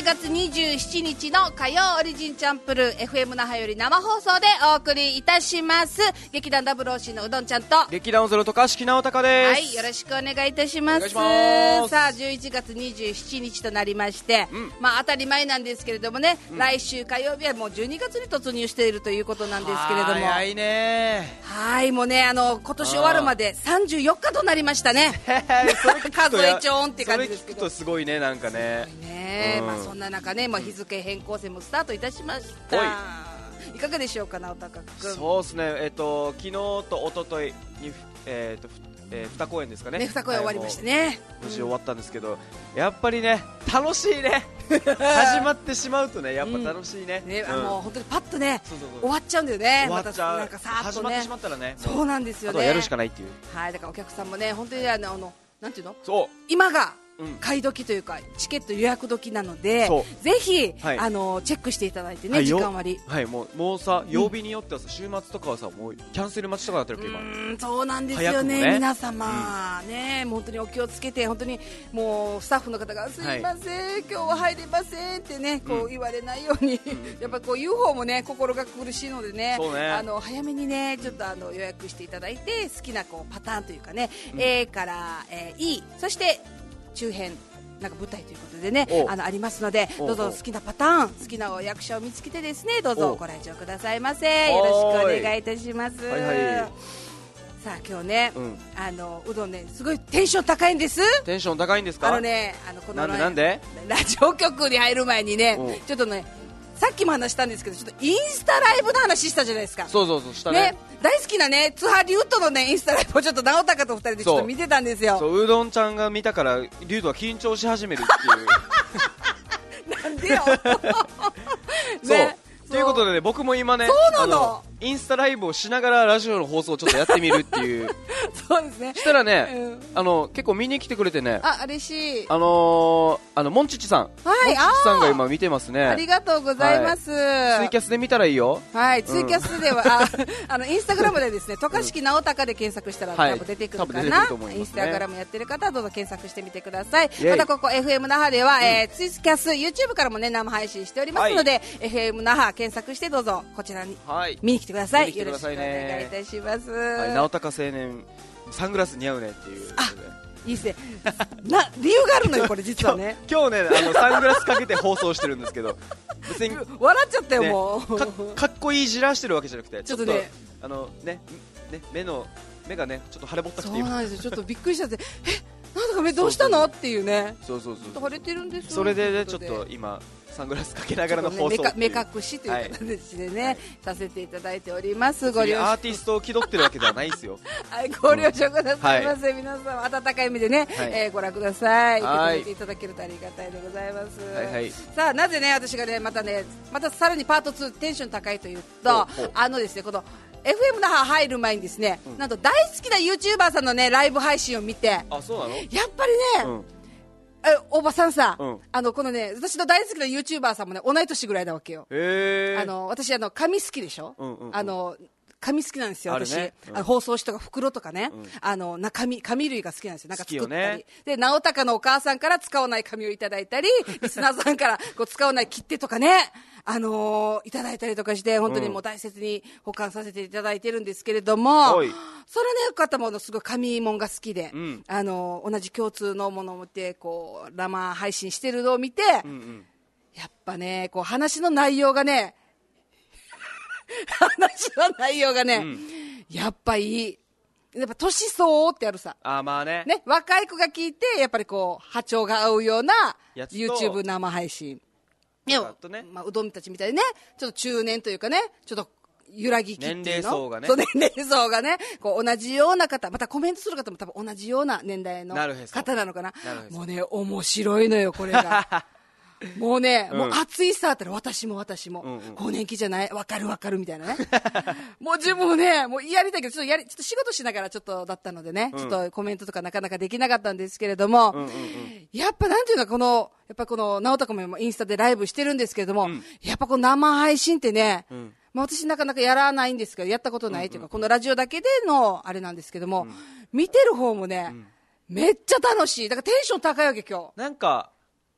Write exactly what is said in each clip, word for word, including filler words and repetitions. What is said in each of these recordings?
ちがつにじゅうしちにちの火曜オリジンチャンプルー エフエム 那覇より生放送でお送りいたします。劇団ダブルオーシーのうどんちゃんと劇団オゼロ渡嘉敷直隆です。 はい、よろしくお願いいたします。 お願いします。 さあじゅういちがつにじゅうしちにちとなりまして、うん、まあ当たり前なんですけれどもね、うん、来週火曜日はもうじゅうにがつに突入しているということなんですけれども、 早いね。 はいもうね、あの今年終わるまでさんじゅうよっかとなりましたね数えちょんって感じですけど、 それ聞くとすごいね、なんかね、 すごいね、うん、まあ、そんな中ね、まあ、日付変更線もスタートいたしました、うん、いかがでしょうか直隆君。 そうですね、えー、と昨日と一昨日に、えーとえー、に公演ですかね、 ねに公演終わりましたね、 無事終わったんですけど、うん、やっぱりね楽しいね始まってしまうとねやっぱ楽しいね、うんね、 あの本当にパッとねそうそうそう終わっちゃうんだよね。 終わっちゃう、 ま、なんかさーっとね始まってしまったらね、 そうなんですよね、 あとはやるしかないっていう。 はい、だからお客さんもね本当にあのあのなんていうの、 そう今が買い時というか、うん、チケット予約時なのでぜひ、はい、あのチェックしていただいてね、はい、時間割はい、もうもうさ曜日によってはさ、うん、週末とかはさもうキャンセル待ちとかなってるわけ今。 うん、そうなんですよ ね, ね皆様、うん、ね本当にお気をつけて、本当にもうスタッフの方がすいません、はい、今日は入れませんってねこう言われないように、うん、やっぱこう言う方もね心が苦しいので ね, ねあの早めにねちょっとあの予約していただいて、好きなこうパターンというかね、うん、A から、えー、E そして中編なんか舞台ということでね あ, のありますので、どうぞ好きなパターン好きな役者を見つけてですねどうぞご来場くださいませ。よろしくお願いいたします。はいはい、さあ今日ね、うん、あのうどんねすごいテンション高いんです。 テンション高いんですか。 あのねあのこのなんでなんでラジオ局に入る前にねちょっとねさっきも話したんですけど、ちょっとインスタライブの話したじゃないですか。 そうそうそうした ね, ね大好きなね津波リュウトのねインスタライブをちょっと直隆と二人でちょっと見てたんですよ。 そうそううどんちゃんが見たからリュウトは緊張し始めるっていうなんでよそう、ね、ということで、ね、僕も今ねそうなのインスタライブをしながらラジオの放送をちょっとやってみるっていうそうですね。 したらね、うん、あの結構見に来てくれてね、 あ嬉しい。 あのー、あのモンチッチさん、 はい、 モンチッチさんが今見てますね。 ありがとうございます、 はい、ツイキャスで見たらいいよ。 はい、ツイキャスでは、うん、あ, あのインスタグラムでですね渡嘉敷直隆で検索したら多分出てくるかな、はいね、インスタグラムやってる方はどうぞ検索してみてください。またここ エフエム 那覇では、うんえー、ツイキャス YouTube からもね生配信しておりますので、はい、エフエム 那覇検索してどうぞこちらに見に来てください、はい、よろしくお願いいたします。 はい、直隆青年サングラス似合うねっていう。 あいいですねな理由があるのよこれ実はね今日ねあのサングラスかけて放送してるんですけど別に笑っちゃったよ、 ね、 もうか, かっこいいじらしてるわけじゃなくてちょっとねあのねね目の目がねちょっと腫れぼったくて、 そうなんですよちょっとびっくりしちゃってえなんだか目どうしたのっていうね。 そうそうそうちょっと腫れてるんですよ。 それでねちょっと今サングラスかけながらの放送、 ね、目, 目隠しという形でね、はい、させていただいております。ご了承アーティストを気取ってるわけではないですよはい、ご了承くださいませ、うんはい、皆さん温かい目でね、はいえー、ご覧ください。 はい、 受け止めていただけるとありがたいでございます、 はいはい、 さあなぜね私がねまたねまたさらにパートツーテンション高いというとあのですねこのエフエム 那覇入る前にですね、うん、なんと大好きな YouTuber さんのねライブ配信を見て、 あそうなのやっぱりね、うんえおばさんさ、うん、あのこのね私の大好きな YouTuber さんもね同い年ぐらいなわけよ。 へあの私あの紙好きでしょ、うんうんうん、あの紙好きなんですよ私、ねうん、あの包装紙とか袋とかね、うん、あのな紙紙類が好きなんですよ。なんか作ったり、ね、で直隆のお母さんから使わない紙をいただいたりリスナーさんからこう使わない切手とかねあのー、いただいたりとかして本当にもう大切に保管させていただいてるんですけれども、うん、それね方もすごい紙もんが好きで、うん、あのー、同じ共通のものを持ってこう生配信してるのを見て、うんうん、やっぱねこう話の内容がね話の内容がね、うん、やっぱいい。やっぱ年相応ってあるさあ、まあね、 ね若い子が聞いてやっぱりこう波長が合うような YouTube 生配信ねまあ、うどんたちみたいにねちょっと中年というかねちょっと揺らぎきっていうの年齢層がねそう年齢層がねこう同じような方またコメントする方も多分同じような年代の方なのかな。もうね面白いのよこれがもうね、うん、もう熱いさあったら私も私も、うんうん、更年期じゃない分かる分かるみたいなねもう自分もねもうやりたいけどちょっとやりちょっと仕事しながらちょっとだったのでね、うん、ちょっとコメントとかなかなかできなかったんですけれども、うんうんうん、やっぱなんていうのこのやっぱこの直隆もインスタでライブしてるんですけれども、うん、やっぱこの生配信ってね、うんまあ、私なかなかやらないんですけどやったことないというか、うんうん、このラジオだけでのあれなんですけども、うん、見てる方もね、うん、めっちゃ楽しいだからテンション高いわけ今日なんか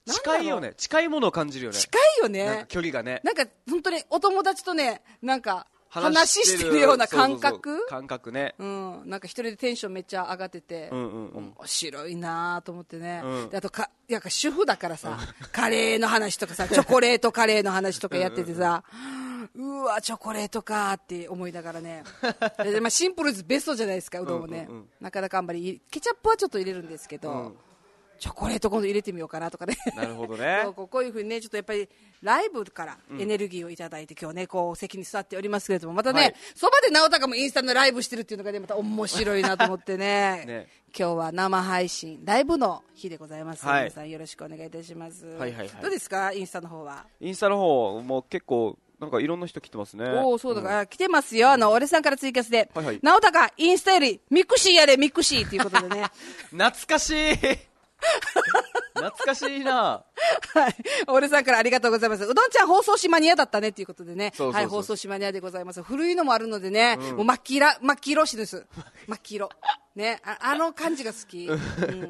近いよね。近いものを感じるよね。 近いよね。 なんか距離がね。 なんか本当にお友達とね、なんか話してるような感覚。そうそうそう感覚ね。 うん。なんか一人でテンションめっちゃ上がってて、うんうんうん、面白いなと思ってね。うん、であとか、なんか主婦だからさ、うん、カレーの話とかさ、チョコレートカレーの話とかやっててさ、うんうんうん、うわチョコレートかーって思いながらね。でまあ、シンプルズベストじゃないですか、うどんもね。うんうんうん、なかなかあんまりケチャップはちょっと入れるんですけど。うん、チョコレート今度入れてみようかなとかね。 なるほどね。 こうこういうふうにね、ちょっとやっぱりライブからエネルギーをいただいて、うん、今日ね、こう席に座っておりますけれども、またね、そ、はい、ばで直高もインスタのライブしてるっていうのがね、また面白いなと思ってね。ね、今日は生配信、ライブの日でございます。はい、皆さんよろしくお願いいたします。はいはいはい、どうですか、インスタの方は。 インスタの方も結構なんかいろんな人来てますね。 おお、そうだから、うん、来てますよ。あの、俺さんからツイキャスで、はいはい、直高インスタよりミクシーやれミクシーっていうことでね。 懐かしい。懐かしいな。 はい。俺さんからありがとうございます。うどんちゃん放送しマニアだったねっていうことでね。そうそうそう、はい、放送しマニアでございます。古いのもあるのでね、うん、もう真っ黄色、真っ黄色しです。真っ黄色。ね、あ, あの感じが好き。うん。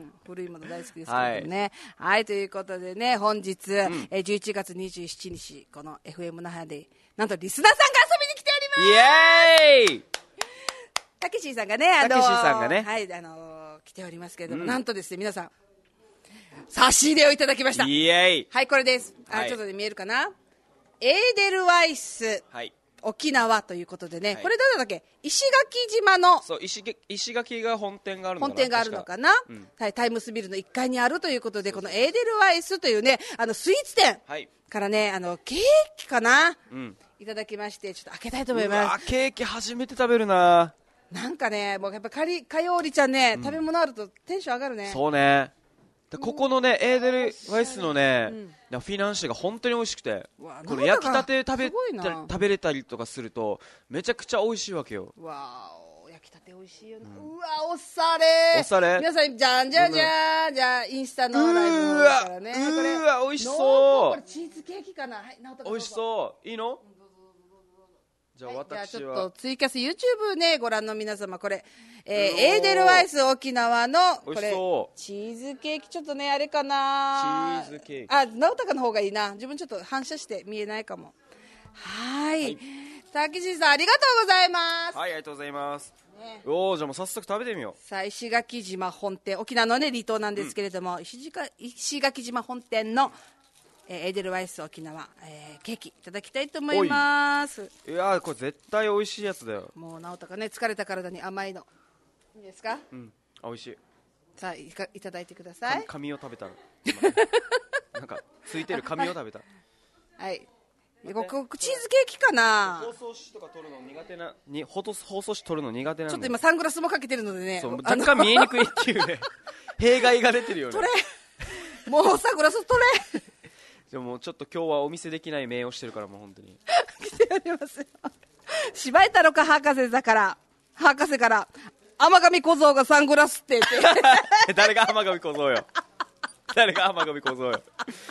古いもの大好きですけどね。はい、はい、ということでね、本日、うん、えじゅういちがつにじゅうしちにち、この エフエム 那覇で、なんとリスナーさんが遊びに来ております。 イエーイ。 たけしーさんがね、あのー、 たけしーさんがね、 はい、あのー、来ておりますけれども、うん、なんとですね、皆さん、差し入れをいただきました。 イエーイ。 はい、これです。あ、はい、ちょっとで見えるかな。エーデルワイス、はい、沖縄ということでね、はい、これどうだっけ、石垣島の、 そう、石石垣が本店があるのかな、 本店があるのかな、うん、はい、タイムスビルのいっかいにあるということで、このエーデルワイスというね、あのスイーツ店からね、あのケーキかな、うん、いただきまして、ちょっと開けたいと思います。 うわ、ケーキ初めて食べるな。 なんかね、もうやっぱかりかよおりちゃんね、うん、食べ物あるとテンション上がるね。 そうね。ここのね、エーデルワイスのね、うん、フィナンシェが本当に美味しくて、これ焼きたて食べ食べれたりとかするとめちゃくちゃ美味しいわけよ。 わー、焼きたて美味しいよな、うん、うわおしゃれ、 おしゃれ。 皆さんじゃんじゃんじゃん、じゃあインスタのライブの方からね、これうわ美味しそう。 これチーズケーキかな、はい、 美味しそう。いいの？じゃあ私は、はい、じゃあちょっとツイキャス YouTube ねご覧の皆様、これ、えー、エーデルワイス沖縄のこれチーズケーキ、ちょっとねあれかな、 チーズケーキ、 あ、直高の方がいいな、自分ちょっと反射して見えないかも。はい、たけしさんありがとうございます。 はい、ありがとうございます、ね、おー、じゃあもう早速食べてみよう。 さあ、石垣島本店、沖縄のね離島なんですけれども、うん、石垣島本店のエーデルワイス沖縄、えー、ケーキいただきたいと思います。 いやー、これ絶対美味しいやつだよ。 もう直高ね、疲れた体に甘いのいいですか。 うん、あ、美味しい。 さあ い, かいただいてください。 紙を食べたなんかついてる紙を食べたはい、ここチーズケーキかな。 包装紙とか取るの苦手なに、包装紙取るの苦手なの。 ちょっと今サングラスもかけてるのでね、 そう若干見えにくいっていうね弊害が出てるよね。 取れもうサングラス取れでもちょっと今日はお見せできない名をしてるから、もう本当に来ておりますよ。芝居太郎か博士だから博士から天神小僧がサングラスって言って誰が天神小僧よ誰が天神小僧よ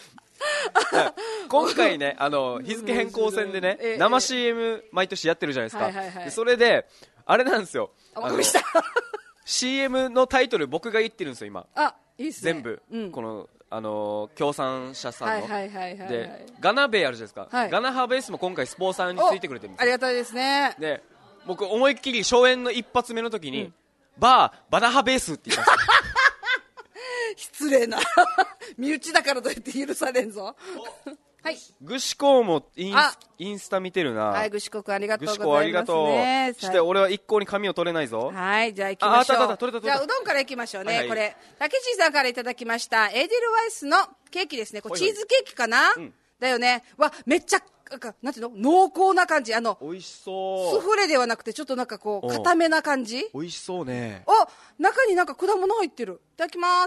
今回ね、あの日付変更戦でね、生 シーエム 毎年やってるじゃないですか、はいはいはい、でそれであれなんですよ、あの シーエム のタイトル僕が言ってるんですよ今。 あ、いいっすね、 全部、うん、このあのー、協賛者さんの、 はいはいはいはいはい、 でガナベイあるじゃないですか、はい、ガナハベースも今回スポンサーについてくれてるんですよ。 ありがたいですね。 で僕思いっきり初演の一発目の時に、うん、バーバナハベースって言ったんですよ失礼な身内だからといって許されんぞはい、 グシコウもインス、インスタ見てるな。 はい、グシコくんありがとうございます、ね、 グシコありがとう。して俺は一向に髪を取れないぞ。 はい、じゃあ行きましょう。 あ、あったあった、取れた取れた。 じゃあうどんから行きましょうね、はいはい、これたけしさんからいただきましたエーデルワイスのケーキですね。これチーズケーキかな、はいはい、うん、だよね。わ、めっちゃなんていうの、濃厚な感じ、あの美味しそう。 スフレではなくてちょっとなんかこう固めな感じ。 美味しそうね。 お、中になんか果物入ってる。いただきます。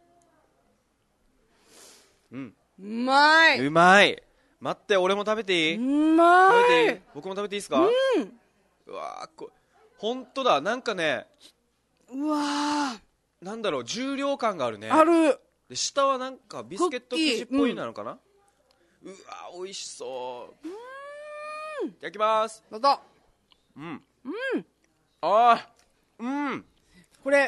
うん、 うまい。 うまい。待って、俺も食べていい？ うまい。 食べていい？僕も食べていいですか？ うん。 うわー、こ本当だ、なんかね、 うわー、なんだろう、重量感があるね。 ある。 で下はなんかビスケット生地っぽいなのかな、うん、うわー、美味しそう。うーん、いただきます。 どうぞ。 うん、 うん、 あー、うん、 これ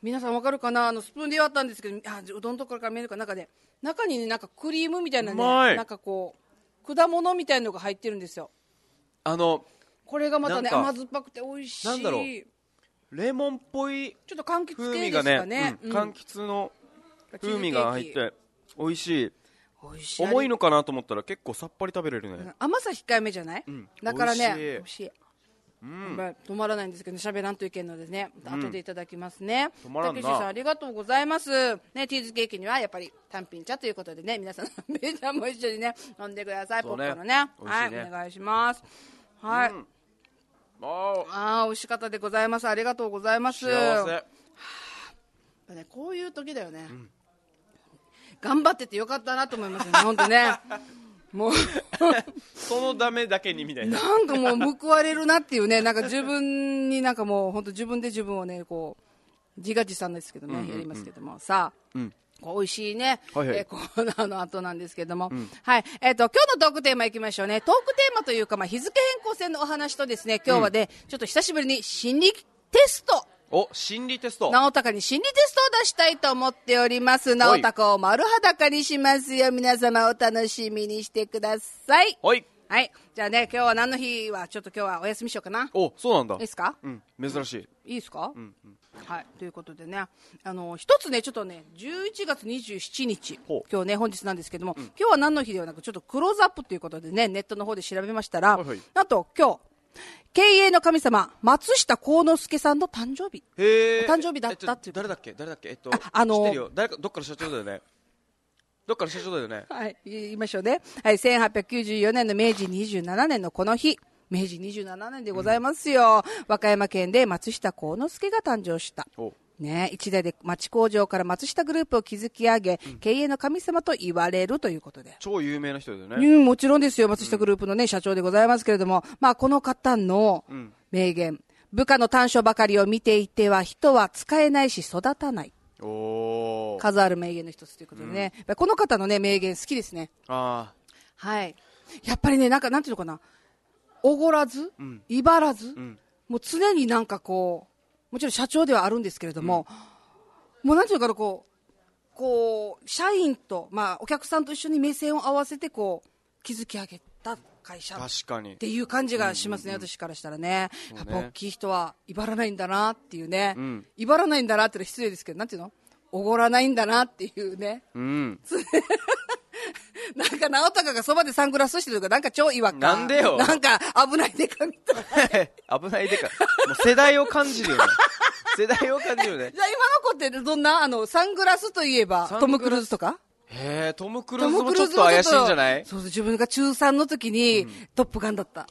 皆さんわかるかな、あのスプーンで割ったんですけど、あうどんのところから見えるか、中で中にねなんかクリームみたいなね、なんかこう果物みたいなのが入ってるんですよ。 あのこれがまたね甘酸っぱくて美味しい。 なんだろう、レモンっぽいちょっと柑橘系ですかね。 うん、柑橘の風味が入って美味しい。 美味しい。 重いのかなと思ったら結構さっぱり食べれるね。 甘さ控えめじゃない、うん、だからね美味しい。うん、止まらないんですけど、ね、喋らんといけんのでね、うん、後でいただきますね。たけしさんありがとうございます、ね、チーズケーキにはやっぱり単品茶ということでね、皆さんメジャーも一緒にね飲んでください。ポップの ね, ね, はい、ね、お願いします。はい、うん、ああ美味しかったでございます。ありがとうございます。幸せ、はあね、こういう時だよね、うん、頑張っててよかったなと思いますよね本当ねもうそのためだけにみたいな、 なんかもう報われるなっていうね、なんか自分になんかもう本当自分で自分をねこう自画自賛ですけどね、うんうんうん、やりますけどもさあ、うん、こう美味しいね、はいはい、えー、コーナーの後なんですけども、うん、はい、えーと今日のトークテーマいきましょうね。トークテーマというか、まあ、日付変更線のお話とですね、今日はね、うん、ちょっと久しぶりに心理テスト、 お心理テスト、 直高に心理テストを出したいと思っております。直高を丸裸にしますよ。皆様お楽しみにしてください。 はい、 はい、じゃあね、今日は何の日はちょっと今日はお休みしようかな。 お、そうなんだ。いいですか、 うん、珍しい。 いいですか、 うんうん、 はい、ということでね、あの一つねちょっとねじゅういちがつにじゅうしちにち、今日ね本日なんですけども、うん、今日は何の日ではなくちょっとクローズアップということでねネットの方で調べましたら、はいはい、なんと今日経営の神様松下幸之助さんの誕生日、 へー、 お誕生日だったっていう。 誰だっけ誰だっけえっと、 あ、あのー、 知ってるよ、誰かどっかの社長だよねどっかの社長だよね。 はい、言いましょうね。はい、せんはっぴゃくきゅうじゅうよねんのめいじにじゅうななねんのこの日、めいじにじゅうななねんでございますよ、うん、和歌山県で松下幸之助が誕生したね、一代で町工場から松下グループを築き上げ、うん、経営の神様と言われるということで、 超有名な人だよね、 うん、もちろんですよ。松下グループの、ね、社長でございますけれども、まあ、この方の名言、うん、部下の短所ばかりを見ていては人は使えないし育たない、 お数ある名言の一つということでね、うん、この方の、ね、名言好きですね。 あ、 はい、やっぱりね、なんかなんていうのかな、おごらず、うん、威張らず、うん、もう常になんかこう、もちろん社長ではあるんですけれども、うん、もうなんていうのかな、こう、こう社員と、まあ、お客さんと一緒に目線を合わせてこう築き上げた会社っていう感じがしますね、うんうんうん、私からしたらね。やっぱ大きい人は威張らないんだなっていうね、うん、威張らないんだなってのは失礼ですけど、なんていうの、おごらないんだなっていうね、 うん、 なんか直高がそばでサングラスしてるとかなんか超違和感、 なんでよ、 なんか危ないでかみたいな危ないでか、もう世代を感じるよね世代を感じるよね。 じゃあ今の子ってどんな、あのサングラスといえばトム・クルーズとか、 へえ、トム・クルーズもちょっと怪しいんじゃない？ そうそう、自分が中さんの時に、うん、トップガンだった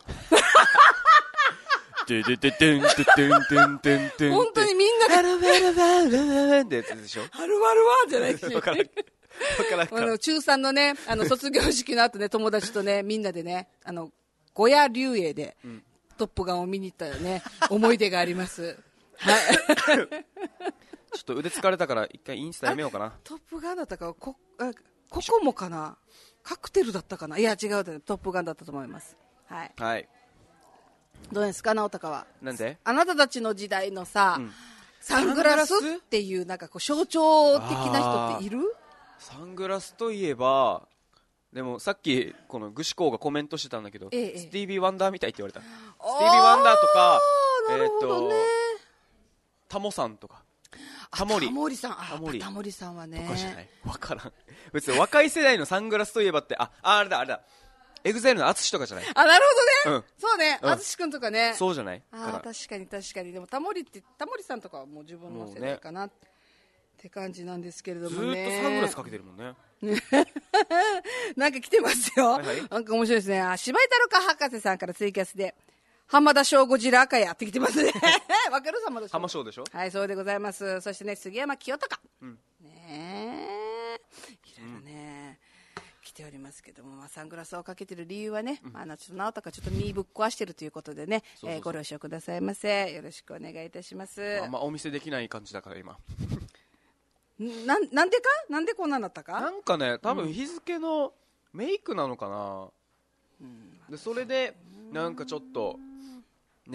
ててててんててんてんてんてん、 本当にみんなでハルバルバルバルってやつでしょ。 ハルバルバじゃないしわからんわからんあの中さんのね、あの卒業式の後ね、友達とねみんなでね、あの小屋竜営で、うん、トップガンを見に行ったよね思い出がありますはいちょっと腕疲れたから一回インスタやめようかな。 トップガンだったか、こあここもかな、カクテルだったかな、いや違う、トップガンだったと思います。はい、 はい、 どうですか直高は。 なんであなたたちの時代のさ、うん、サングラスっていうなんかこう象徴的な人っている？ サングラスといえばでもさっきこのグシコウがコメントしてたんだけど、ええ、スティービー・ワンダーみたいって言われた。スティービー・ワンダーとか、 えーとタモさんとか、 タモリタモリさん、あタモリタモリさんはね、 とかじゃない、分からん別に若い世代のサングラスといえばって、あああれだあれだ、エグザイルの淳とかじゃない？ あ、なるほどね、 うん、 そうね、淳君とかね、 そうじゃない？ あ、確かに確かに。でもタモリってタモリさんとかはもう自分の世代かな、ね、って感じなんですけれどもね。 ずっとサングラスかけてるもんねなんか来てますよ、 はいはい、 なんか面白いですね。あ、柴井太郎か博士さんからツイキャスで浜田省ゴジラ赤やってきてますねわかる？浜田省浜省でしょ。 はい、そうでございます。そしてね、杉山清隆、うん、ねえ、いろいろね、うん、来ておりますけども、まあ、サングラスをかけてる理由はね、うん、あのちょっと直高ちょっと身ぶっ壊してるということでね、そうそうそう、えー、ご了承くださいませ。よろしくお願いいたします。 あんまお見せできない感じだから今な, なんでかなんでこんなになったか、 なんかね、多分日付のメイクなのかな、うん、でそれでなんかちょっとね、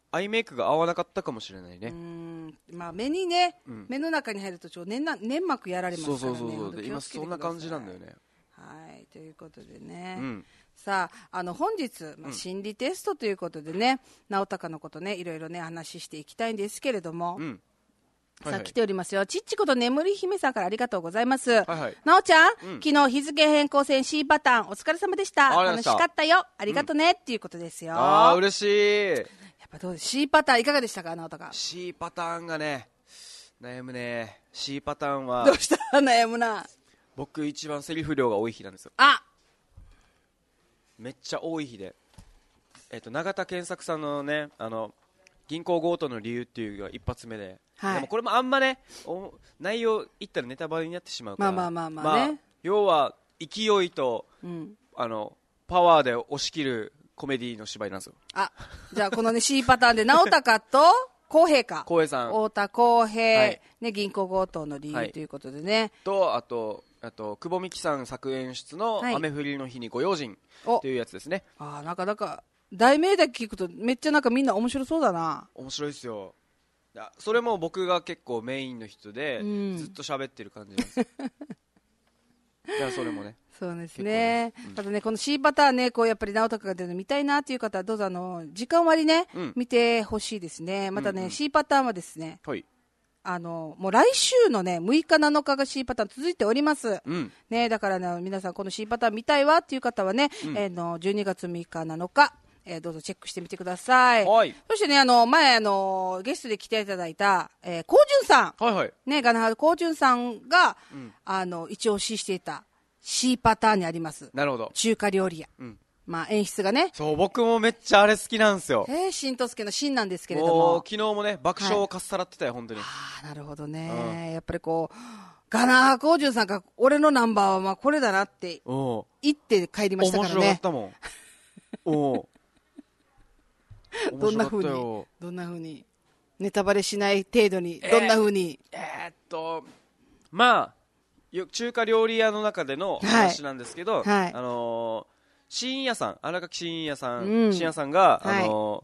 アイメイクが合わなかったかもしれないね。うん、まあ、目にね、うん、目の中に入るとちょ粘粘膜やられますからね。 そうそうそうそう、今そんな感じなんだよね。 はい、ということでね、うん、さあ、あの本日、まあ、心理テストということでね、うん、直高のことね、いろいろね話していきたいんですけれども、うん、さあ来ておりますよ。ちっちこと眠り姫さんからありがとうございます。はいはい、なおちゃん、うん、昨日日付変更線 C パターンお疲れ様でした。楽しかったよ。ありがとね、うん、っていうことですよ。 ああ、嬉しい。 やっぱどうです C パターンいかがでしたか、なおたか。 C パターンがね、悩むね。 C パターンはどうした悩むな。 僕一番セリフ量が多い日なんですよ。 あ、 めっちゃ多い日で、えっと永田健作さんのね、あの銀行強盗の理由っていうのが一発目で、はい、でもこれもあんまね内容言ったらネタバレになってしまうから、 まあまあまあまあね、まあ、 要は勢いと、うん、あのパワーで押し切るコメディの芝居なんですよ。 あ、じゃあこのね C パターンで直高と浩平か浩平さん、 太田浩平、はい、ね、銀行強盗の理由ということでね、はい、 とあとあと久保美樹さん作演出の雨降りの日にご用心というやつですね。 あ、なかなか題名だけ聞くとめっちゃなんかみんな面白そうだな。 面白いですよ。それも僕が結構メインの人で、うん、ずっと喋ってる感じなんですよ。いや、それもね、 そうですね、うん、あとねこの C パターンね、こうやっぱり直高が出るの見たいなっていう方はどうぞあの時間割ね、うん、見てほしいですね。またね、うんうん、C パターンはですね、はい、あのもう来週のねむいかなのかが C パターン続いております、うん、ね、だからね皆さんこの C パターン見たいわっていう方はね、うん、えー、のじゅうにがつむいかなのか、えー、どうぞチェックしてみてください。はい、そしてね、あの前あのゲストで来ていただいたこうじゅんさん、はいはい、ね、ガナハルこうじゅんさんが、うん、あの一押ししていた C パターンにあります。 なるほど、 中華料理屋、うん、まあ、演出がね、 そう僕もめっちゃあれ好きなんですよ。 えー、新十助の新なんですけれども、 昨日もね爆笑をかっさらってたよ、はい、本当に。 あ、なるほどね、うん、やっぱりこうガナハこうじゅんさんが俺のナンバーはまあこれだなって言って帰りましたからね。 面白かったもん。おどんな風にどんな風にネタバレしない程度にどんな風に、 えー、えー、っとまあ中華料理屋の中での話なんですけど、はいはい、あのー、深夜さん、荒垣深夜さん、うん、深夜さんが、あのーはい、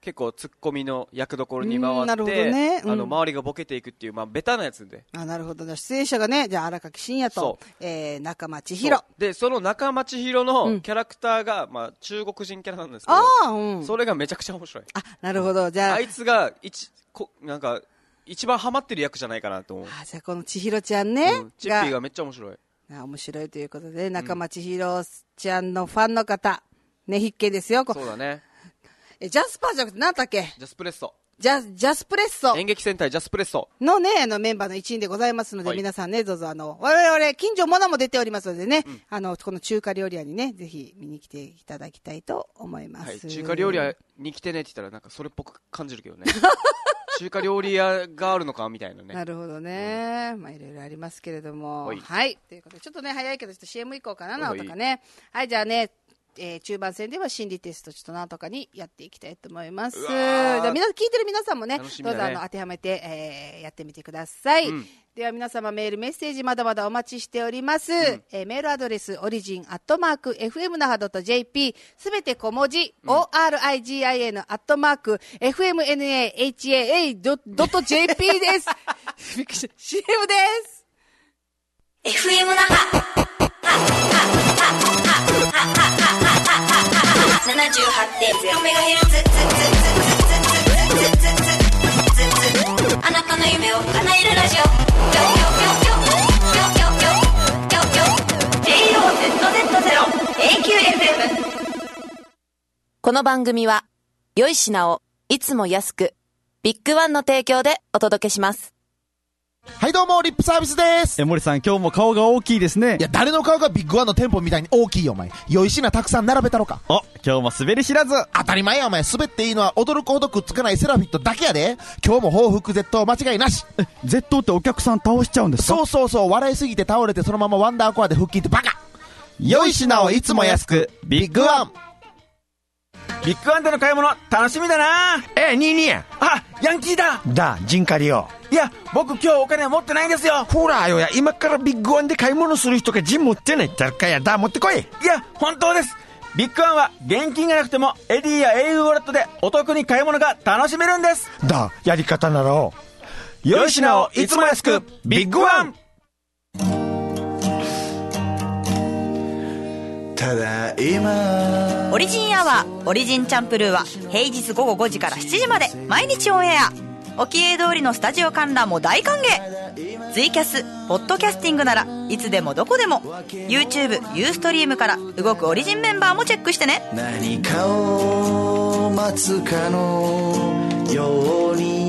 結構ツッコミの役どころに回って、ね、うん、あの周りがボケていくっていう、まあ、ベタなやつで。 あ、なるほど。出演者がね、じゃあ荒垣深夜と、えー、中間千尋で、その中間千尋のキャラクターが、うん、まあ、中国人キャラなんですけど、あ、うん、それがめちゃくちゃ面白い。 あ、なるほど。じゃああいつが一こなんか一番ハマってる役じゃないかなと思う。 あ、じゃあこの千尋ちゃんね、うん、 チッピーがめっちゃ面白い。 あ、面白いということで、中間千尋ちゃんのファンの方、ね、必見ですよ。 そうだね。 え、ジャスパーじゃなくて何だっけ？ ジャスプレッソ。 ジャ、ジャスプレッソ。 演劇戦隊ジャスプレッソ。 のね、あのメンバーの一員でございますので、はい、皆さんね、どうぞあの、我々、近所モナも出ておりますのでね、うん、あの、この中華料理屋にね、ぜひ見に来ていただきたいと思います。はい、 中華料理屋に来てねって言ったら、なんかそれっぽく感じるけどね。中華料理屋があるのかみたいなね。 なるほどね、うん、まあいろいろありますけれども、はい、はい、ということでちょっとね早いけどちょっと シーエム 行こうかな、なんとかね。はい、じゃあね、えー、中盤戦では心理テストちょっとなんとかにやっていきたいと思います。じゃあ皆聞いてる皆さんもね、ね、どうぞあの当てはめて、えー、やってみてください。うん、では皆様メールメッセージまだまだお待ちしております。うん、えー、メールアドレスオリジンアットマーク エフエムナハドットジェーピー すべて小文字、うん、オーアールアイジーアイエヌ アットマーク エフエムエヌエーエイチエーエー ドット ジェーピー です。びっくりした。シーエム です。エフエム 那覇 ななじゅうはちてんゼロ メガヘルツ、あなたの夢を叶えるラジオ、ジェイオーゼットゼットゼロ エーキューエフエム。 この番組は良い品をいつも安く、ビッグワンの提供でお届けします。 はい、どうもリップサービスです。 え、森さん今日も顔が大きいですね。 いや、誰の顔がビッグワンの店舗みたいに大きいよお前。良い品たくさん並べたろか。 お、今日も滑り知らず。 当たり前やお前。滑っていいのは驚くほどくっつかないセラフィットだけやで。今日も報復絶倒間違いなし。 え、絶倒ってお客さん倒しちゃうんですか？ そうそうそう、笑いすぎて倒れてそのままワンダーコアで腹筋ってバカ。良い品をいつも安く、ビッグワン。 ビッグワンでの買い物楽しみだな。 え、にいにや。 あ、ヤンキーだ。 だ、ジンカリよ。 いや、僕今日お金持ってないんですよ。 ほらよや、今からビッグワンで買い物する人がジン持ってない。誰かやだ、持ってこい。 いや、本当です。 ビッグワンは現金がなくてもエディや エーユー ウォレットでお得に買い物が楽しめるんです。 だ、やり方なら良い品をいつも安く、ビッグワン。 ただいまオリジンアワー、オリジンチャンプルーは平日午後ごじからしちじまで毎日オンエア。沖永通りのスタジオ観覧も大歓迎。ツイキャス、ポッドキャスティングならいつでもどこでも YouTube、ユーストリームから動くオリジンメンバーもチェックしてね。 何かを待つかのように。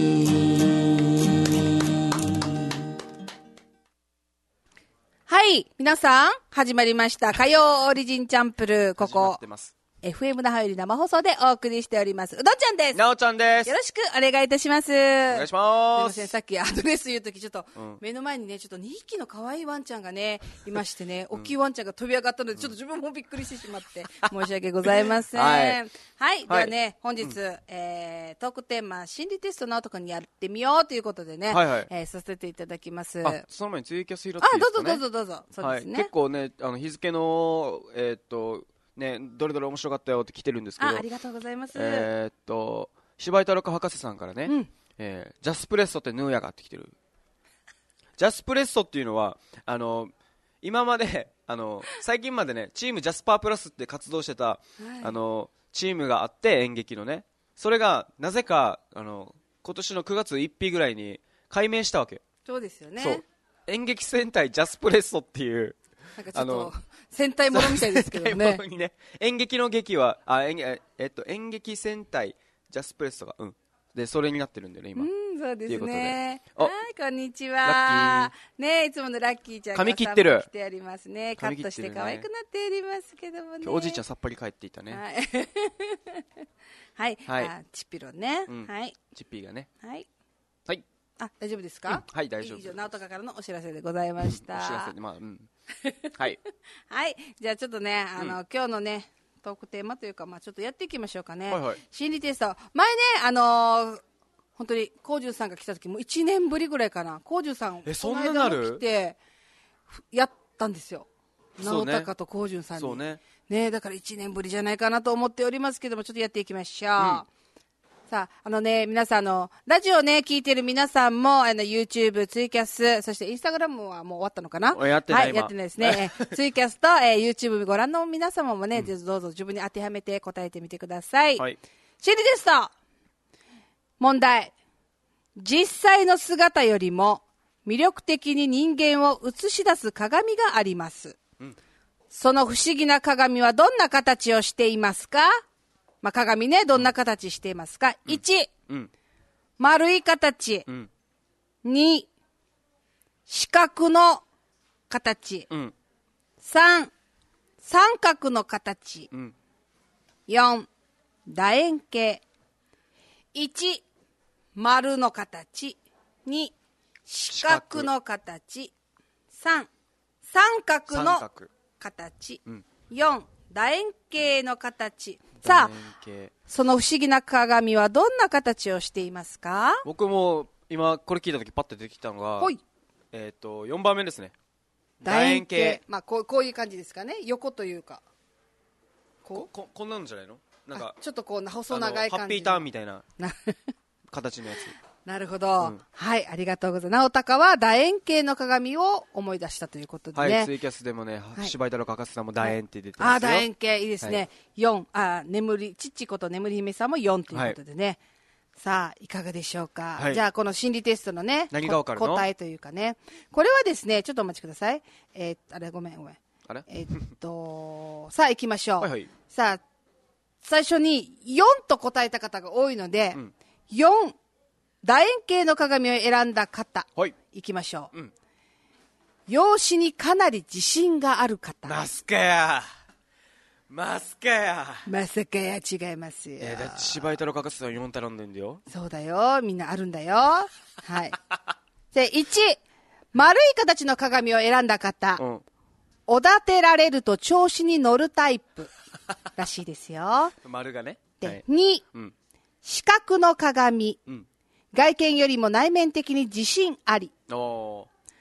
はい、皆さん始まりました火曜オリジンチャンプルー。ここ始まってます。エフエム 那覇より生放送でお送りしております。うどんちゃんです。 なおちゃんです。 よろしくお願いいたします。お願いします。 すいません、さっきアドレス言うときちょっと、うん、目の前にね、ちょっとにひきの可愛いワンちゃんがね、いましてね、大きいワンちゃんが飛び上がったので、ちょっと自分もびっくりしてしまって、申し訳ございません。はい。はい。ではね、本日、うん、えー、トークテーマ、心理テストのとこにやってみようということでね、はいはい、えー、させていただきます。 あ、その前にツイキャス拾っていいですかね。 あ、どうぞどうぞどうぞ。そうですね。 はい、結構ね、あの、日付の、えー、っと、ね、どれどれ面白かったよって来てるんですけど、 あ、ありがとうございます。 えー、っと柴井太郎博士さんからね、うん、えー、ジャスプレッソってヌーヤがって来てる。ジャスプレッソっていうのはあの今まであの最近までねチームジャスパープラスって活動してた、はい、あのチームがあって演劇のね、それがなぜかあの今年のくがつついたちぐらいに改名したわけ。 そうですよね。 そう、演劇戦隊ジャスプレッソっていうなんかちょっと戦隊ものみたいですけどね。 ね、演劇の劇はあ演ええっと演劇戦隊ジャスプレッソがうんでそれになってるんだよね今。 うん、そうですね。 はい 、こんにちは。ね、いつものラッキーちゃんが髪切ってる。 来てありますね。カットして可愛くなっておりますけどもね。 おじいちゃんさっぱり帰っていたね。 はい。はい。はい、あチッピロンね、 うん。 はい。 チッピーがね。 はい。 はい。 あ、大丈夫ですか？ うん、はい、大丈夫。 以上、直人からのお知らせでございました。 お知らせで、まあ、うん。はい。 はい。じゃあちょっとね、あの、うん、今日のね、トークテーマというか、まあちょっとやっていきましょうかね。はいはい、心理テスト。前ね、あのー、本当に、コージュさんが来た時もういちねんぶりぐらいかな。コージュさん、 え、そんななる？ 来て、やったんですよ。直高とコージュさんに。 そうね。 ね、だからいちねんぶりじゃないかなと思っておりますけども、ちょっとやっていきましょう。うん、さあ、あのね、皆さん、あの、ラジオね、聞いてる皆さんも、あの、YouTube、ツイキャス、そしてインスタグラムはもう終わったのかな？ やってない。 はい、やってないですね。ツイキャスと、えー、YouTube ご覧の皆様もね、うん、どうぞ自分に当てはめて答えてみてください。はい。心理テスト問題。実際の姿よりも魅力的に人間を映し出す鏡があります。うん、その不思議な鏡はどんな形をしていますか？まあ、鏡ね、どんな形していますか？うん、いち、うん、丸い形、うん、に、四角の形、うん、さん、三角の形、うん、よん、楕円形、いち、丸の形、に、四角の形、さん、三角の形、うん、よん、楕円形の形。さあ、その不思議な鏡はどんな形をしていますか？ 僕も今これ聞いた時パッと出てきたのが、えっとよんばんめですね。楕円形。 まあこう、こういう感じですかね。横というかこここんなんじゃないの？なんかちょっとこう細長い感じ、 ハッピーターンみたいな形のやつ。 なるほど、うん、はい、ありがとうございます。直高は楕円形の鏡を思い出したということでね。 はい、ツイキャスでもね、はい、柴井太郎博士さんも楕円って出てますよ。 あ、楕円形いいですね。はい、よん、あ、眠り、ちっちこと眠り姫さんもよんということでね。はい、さあ、いかがでしょうか。はい、じゃあ、この心理テストのね、 何がわかるの？ 答えというかね。これはですね、ちょっとお待ちください。えー、あれ、ごめん、ごめん。 あれえー、っと、さあ、行きましょう。 はいはい、さあ、最初によんと答えた方が多いので、うん、よん、楕円形の鏡を選んだ方、はい、いきましょう、うん、容姿にかなり自信がある方。 マスカやマスカやまさかや違いますよ。 えー、だって柴井太郎博士さんよん頼んでんだよ。 そうだよ、みんなあるんだよ。はいでいち、丸い形の鏡を選んだ方、うん、おだてられると調子に乗るタイプらしいですよ。 丸がね。 で、はい、に、うん、四角の鏡、うん、外見よりも内面的に自信あり。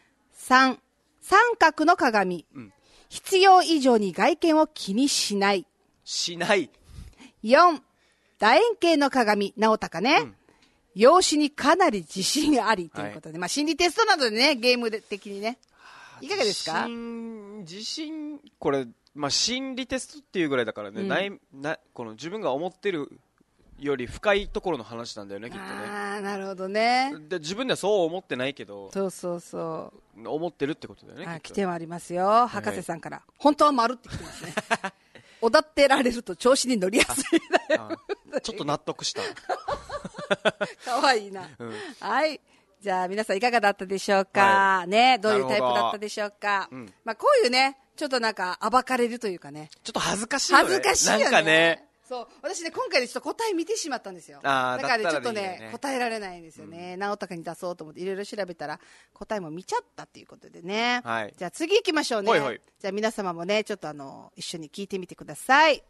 さん、三角の鏡、うん、必要以上に外見を気にしない。 しない。 よん、楕円形の鏡、直高ね。うん、容姿にかなり自信ありということで、はい、まあ心理テストなどでね、ゲーム的にね。いかがですか？ 自信、自信、これ、まあ心理テストっていうぐらいだからね、うん、ないなこの自分が思ってるより深いところの話なんだよね、きっとね。 ああ、なるほどね。 で自分ではそう思ってないけど、 そうそうそう。 思ってるってことだよね。 あ、来てはありますよ、博士さんから。はい、本当は丸って来てますね。おだってられると調子に乗りやすいだよ。 ちょっと納得した。 かわいいな、うん。はい。じゃあ皆さんいかがだったでしょうか、はい、ね、どういうタイプだったでしょうか、うん、まあこういうね、ちょっとなんか暴かれるというかね。 ちょっと恥ずかしいよね。 恥ずかしいよね。 なんかね。 そう。私ね、今回でちょっと答え見てしまったんですよ。 あだから、ね、 だちょっとね、ね答えられないんですよね。直高に出そうと思っていろいろ調べたら、答えも見ちゃったっていうことでね。 はい。 じゃあ次行きましょうね。 はいはい。 じゃあ皆様もね、ちょっとあの、一緒に聞いてみてください。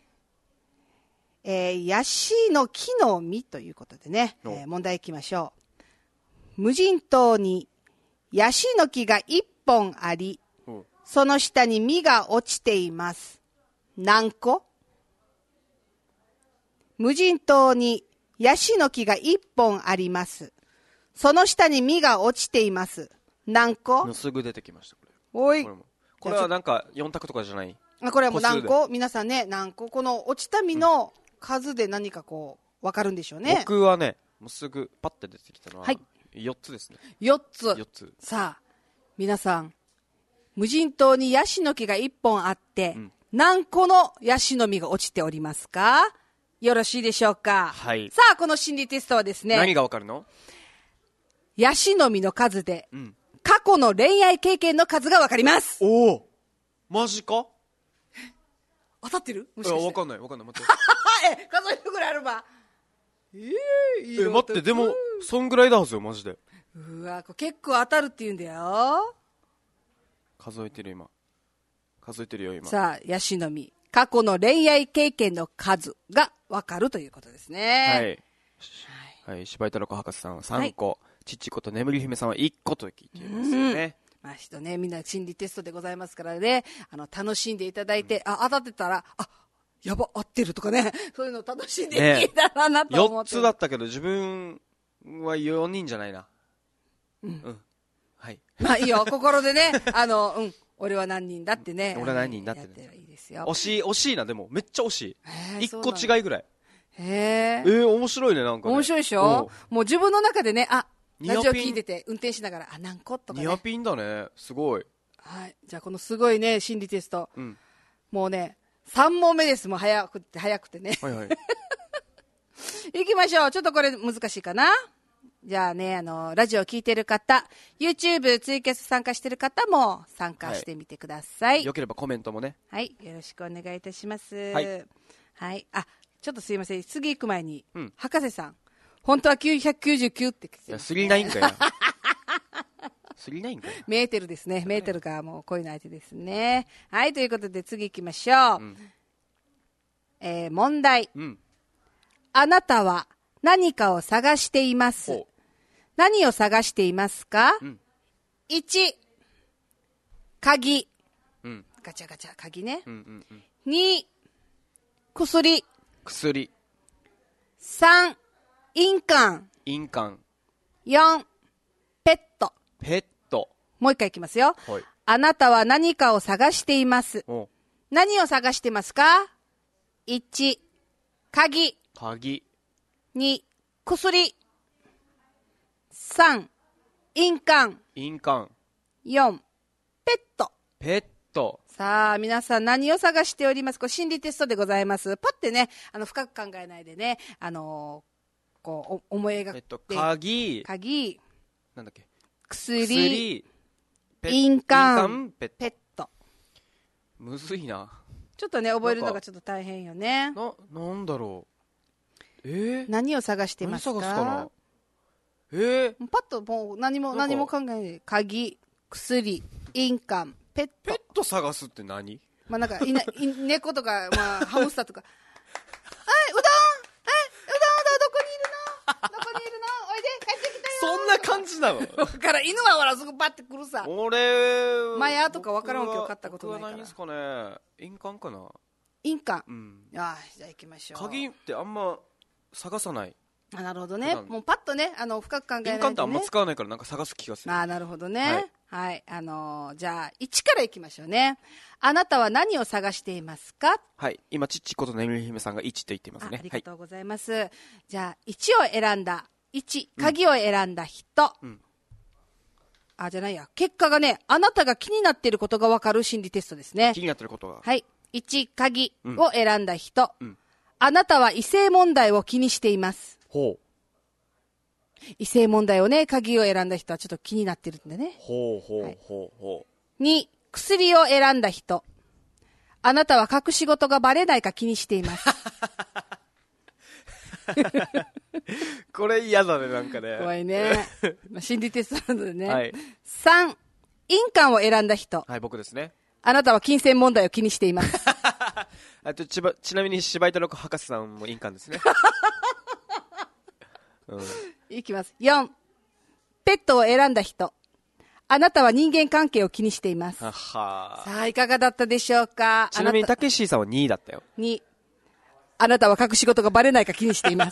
えー、ヤシの木の実ということでね、えー、問題行きましょう。無人島にヤシの木が一本あり、その下に実が落ちています。何個？無人島にヤシの木が一本あります。その下に実が落ちています。何個？ もうすぐ出てきました。これ。 おい。 これも。これはなんかよん択とかじゃない？ あ、これはもう何個？皆さんね、何個？この落ちた実の数で何かこう、わかるんでしょうね。 僕はね、もうすぐパッて出てきたのは、 はい。 よっつですね。 よっつ。 よっつ。 さあ、皆さん、無人島にヤシの木が一本あって、うん、何個のヤシの実が落ちておりますか？よろしいでしょうか？ はい。 さあ、この心理テストはですね、 何がわかるの？ ヤシの実の数で、うん、過去の恋愛経験の数がわかります。 おお、マジか？ 当たってる？ もしかして。わかんない、わかんない、待って。 え、数えるぐらいあるば。えー、いいえ、待って、でも、そんぐらいだはずよ、マジで。 うわ、結構当たるって言うんだよ。 数えてる今。数えてるよ、今。 さあ、ヤシの実。過去の恋愛経験の数がわかるということですね。 はい。はい、柴井太郎子博士さんはさんこ、はい、ちっちこと眠り姫さんはいっこと聞いていますよね。 まあ、人ね、みんな心理テストでございますからね、あの、楽しんでいただいて、うん、あ、当たってたら、あ、やば、合ってるとかね、そういうの楽しんでいけたらなと思って、 ね、よっつだったけど、自分はよにんじゃないな。うん。うん。はい。 まあいいよ、心でね、あの、うん、俺は何人だってね。 俺は何人だってね。 やっていいですよ。 惜しい、惜しいな、でも、めっちゃ惜しい。いっこ違いぐらい。 へえ。 えー、面白いね、なんかね。 面白いでしょ？もう自分の中でね、あ、ラジオ聞いてて、運転しながら、あ、何個とかね。 ニアピンだね、すごい。 はい。じゃあ、このすごいね、心理テスト。うん。もうね、さん問目です。もう早くて、早くてね。はいはい。行きましょう。ちょっとこれ難しいかな。じゃあね、あの、ラジオ聞いてる方、YouTube ツイキャス参加してる方も参加してみてください。はい、 よければコメントもね。 はい。よろしくお願いいたします。はい。はい。あ、ちょっとすいません。次行く前に、うん、博士さん、本当はきゅうひゃくきゅうじゅうきゅうっていや、スリーナインかよ。スリーナインかよ。 メーテルですね。メーテルがもう恋の相手ですね。はい。ということで次行きましょう。うん、えー、問題、うん。あなたは何かを探しています。何を探していますか？うん、いち、鍵。うん、ガチャガチャ、鍵ね。うんうんうん、に、薬。 薬。 さん、印鑑。 印鑑。 よん、ペット。 ペット。 もう一回いきますよ。はい。あなたは何かを探しています。何を探してますか？ いち、鍵。 鍵。 に、薬。さん、印鑑。 印鑑。 よん、ペット。 ペット。 さあ、皆さん何を探しておりますか？心理テストでございます。パッてね、あの、深く考えないでね、あのー、こう、思い描く。えっと、 鍵。 鍵。 なんだっけ。 薬。 薬。 印鑑。ペット。 むずいな。 ちょっとね、覚えるのがちょっと大変よね。 な、なんだろう。えー、 何を探してますか？ 何探すかな。えー、 パッともう何も何も考えないで、鍵、薬、印鑑、ペット。 ペット探すって何？ まあなんかいな、い猫とか、まあハムスターとか。え、うどんえ、うどんうどんどこにいるの？どこにいるの？おいで、帰ってきたよ。 そんな感じなの？ だから犬はほらすぐバッて来るさ。 俺、 マヤとか分からんけど買ったことないから。 僕は何ですかね？印鑑かな？ 印鑑、うん、あじゃあ行きましょう。 鍵ってあんま探さない。 あなるほどね。もうパッとね、あの深く考えないとね。印鑑ってあんま使わないからなんか探す気がする。 あなるほどね。はい、はい、あのー、じゃあいちからいきましょうね。あなたは何を探していますか。 はい、今ちっちことねみ姫さんがいちと言っていますね。 あ, ありがとうございます、はい、じゃあいちを選んだいち、鍵を選んだ人、うん、あじゃないや、結果がね、あなたが気になっていることが分かる心理テストですね。 気になっていることが、 はい、いち鍵を選んだ人、うんうん、あなたは異性問題を気にしています。 ほう、 異性問題をね、鍵を選んだ人はちょっと気になってるんでね。 ほうほうほうほう。に、薬を選んだ人。あなたは隠し事がバレないか気にしています。 これ嫌だね、なんかね。 怖いね。まあ、心理テストなのでね。 はい、 さん、印鑑を選んだ人。 はい、僕ですね。 あなたは金銭問題を気にしています。 あとちば、ちなみに柴井太郎博士さんも印鑑ですね。 うん、いきます。よん、ペットを選んだ人。あなたは人間関係を気にしています。 ははさあ、いかがだったでしょうか。 ちなみにたけしさんはにいだったよ。 に、あなたは隠し事がバレないか気にしています。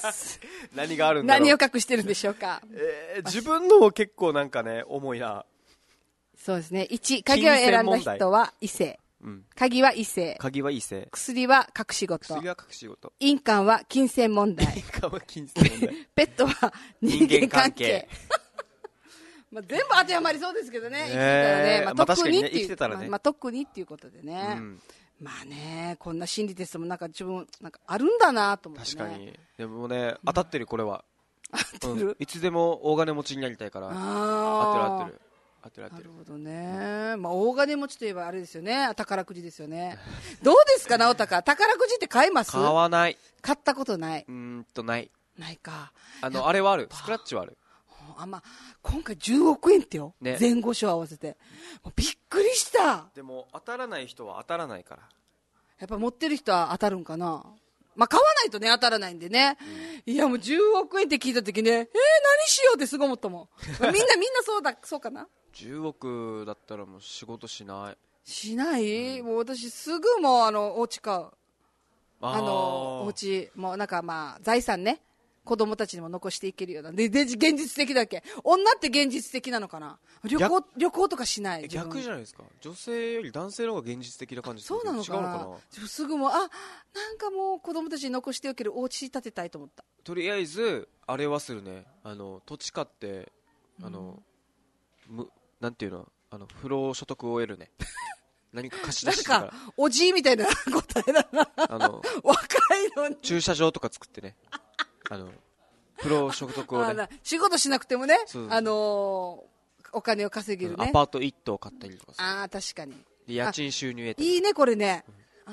何があるんだろう。 何を隠してるんでしょうか。 えー、自分のも結構なんかね、重いな。 そうですね。いち、鍵を選んだ人は異性。うん、鍵は異性。 鍵は異性。 薬は隠し事。 薬は隠し事。 印鑑は金銭問題。 印鑑は金銭問題。 ペットは人間関係。まあ全部当てはまりそうですけどね。生きてたらね。まあ、特にっていう。まあ、まあ特にっていうことでね。うん、まあね、こんな心理テストもなんか自分なんかあるんだなと思って、ね。 確かに。でもね、当たってるこれは。 当たってる、うん。 いつでも大金持ちになりたいから。ああ。合ってる合ってる。合ってる合ってる。 なるほどね。まあ大金持ちといえばあれですよね。宝くじですよね。どうですか、直高。宝くじって買います？ 買わない。 買ったことない。 うーんとない。 ないか。 あのあれはある。スクラッチはある。 あまあ、今回じゅうおくえんってよ、ね、前後賞合わせてもうびっくりした。 でも当たらない人は当たらないから、 やっぱ持ってる人は当たるんかな。まあ買わないとね当たらないんでね、うん、いやもうじゅうおくえんって聞いた時ね、えー、何しようってすごい思ったもん。みんなみんなそうだそうかな。 じゅうおくだったらもう仕事しないしない、うん、もう私すぐもうあのお家買う。あのお家もうなんかまあ財産ね、子供たちにも残していけるようなでで現実的だっけ。女って現実的なのかな。旅行旅行とかしない。 逆じゃないですか。女性より男性の方が現実的な感じ。 そうなのかな。違うのかな。すぐもあなんかもう子供たちに残しておけるお家建てたいと思った。 とりあえずあれはするね。あの土地買ってあの、うん、むなんていうのあの不労所得を得るね。何か貸し出してから。なんかおじいみたいな答えだな。あの若いのに駐車場とか作ってね。あのプロ所得をね、 仕事しなくてもね、あのー、お金を稼げるね、 アパート一棟買ったりとかさ。あ確かに。 家賃収入得たり。 いいねこれね、 うん、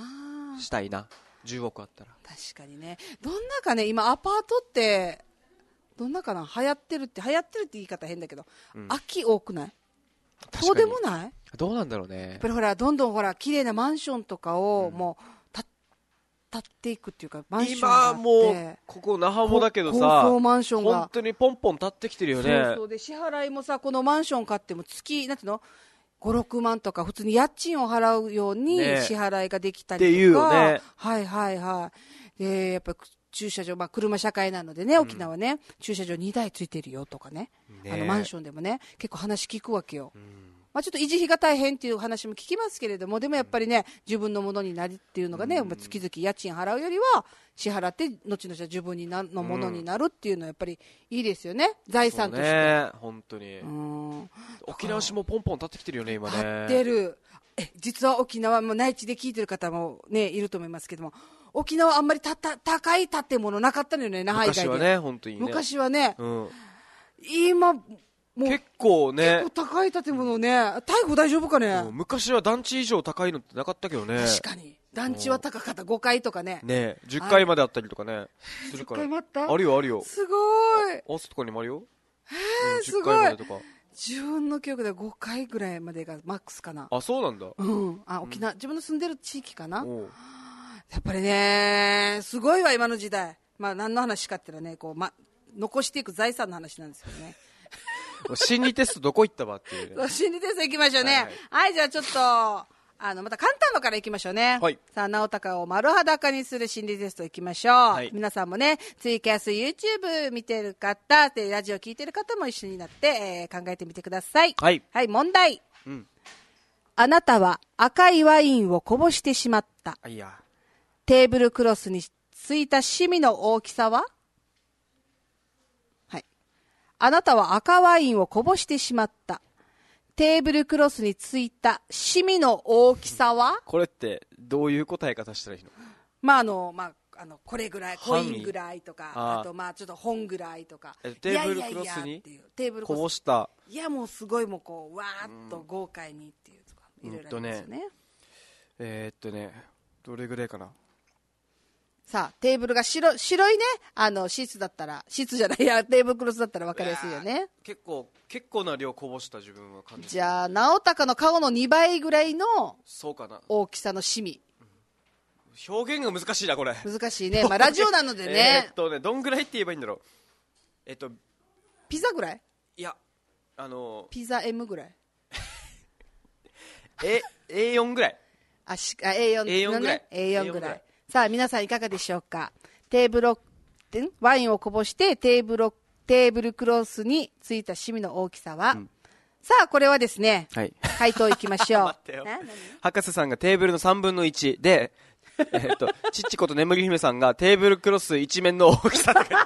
あしたいな。じゅうおくあったら。 確かにね。どんなかね今アパートってどんなかな。流行ってるって流行ってるって言い方変だけど、うん、空き多くない？そうでもない？ どうなんだろうね。 やっぱりほらどんどんほら綺麗なマンションとかを、うん、もう立っていくっていうかマンションがあって、 今もうここ那覇もだけどさ、 高層マンションが本当にポンポン立ってきてるよね。 そうそうで支払いもさこのマンション買っても月なんていうのご、ろくまんとか普通に家賃を払うように支払いができたりとか、ね、っていうよね。はいはいはい。でやっぱり駐車場、まあ、車社会なのでね沖縄ね、うん、駐車場にだいついてるよとか ね, ねあのマンションでもね結構話聞くわけよ、うんまあ、ちょっと維持費が大変っていう話も聞きますけれども、でもやっぱりね自分のものになるっていうのがね、うん、月々家賃払うよりは支払って後々は自分になのものになるっていうのはやっぱりいいですよね、財産として。そうね本当に、うん、沖縄市もポンポン立ってきてるよね今ね。 立ってる。え実は沖縄も内地で聞いてる方もねいると思いますけども、沖縄あんまりたた高い建物なかったのよね那覇以外で。 昔はね本当にね昔はね、 うん、 今もう結構ね結構高い建物ね。逮捕大丈夫かね。 昔は団地以上高いのってなかったけどね。 確かに団地は高かった。ごかいとかねねじゅっかいまであったりとかねするから。 じゅっかいもあった。 あるよあるよ。 すごい。 オースとかにもあるよ。 へえ、うん、すごい。じゅっかいまでとか自分の記憶ではごかいぐらいまでがマックスかな。 あそうなんだ。 うんあ沖縄、うん、自分の住んでる地域かな。やっぱりねすごいわ今の時代。まあ何の話かっていうのはねこう、ま、残していく財産の話なんですよね。 心理テストどこ行ったばっていう、ね、 心理テスト行きましょうね。はい、はいはい、はい、じゃあちょっとあの、また簡単のからいきましょうね。 はい。 さあ、直高を丸裸にする心理テストいきましょう。はい。皆さんもね、ツイキャス、YouTube 見てる方、で、ラジオ聞いてる方も一緒になって、えー、考えてみてください。 はい。 はい、問題。 うん。 あなたは赤いワインをこぼしてしまった。 あ、いや。 テーブルクロスについたシミの大きさは？はい。あなたは赤ワインをこぼしてしまった。テーブルクロスについたシミの大きさは？ これってどういう答え方したらいいの？ まああの、まあ、あの、これぐらい、コインぐらいとか、あ, あとまあちょっと本ぐらいとか。 テーブルクロスにこぼした。 いやもうすごいもうこう、わーっと豪快にっていうとか、いろいろありますよね。 えー、っとね、どれぐらいかな。 さあ、テーブルが白、白いね、あの、シーツだったら、シーツじゃないや、テーブルクロスだったら分かりやすいよね。 結構、結構な量こぼした自分は感じる。 じゃあ、直高の顔のにばいぐらいの、 そうかな。 大きさのシミ。 表現が難しいな、これ。 難しいね。まあ、ラジオなのでね。 えっとね、どんぐらいって言えばいいんだろう。えっと、 ピザぐらい？ いや、あの、 ピザ M ぐらい。 え、エーよん ぐらい。 あ、し、あ、エーよん、 エーよん ぐらい。 エーよん ぐらい。さあ、皆さんいかがでしょうか。テーブル、ワインをこぼしてテーブル、テーブルクロスについたシミの大きさは、うん、さあ、これはですね、はい、回答いきましょう。 待ってよ。博士さんがテーブルのさんぶんのいちで、えっと、ちっちこと眠り姫さんがテーブルクロス一面の大きさだから。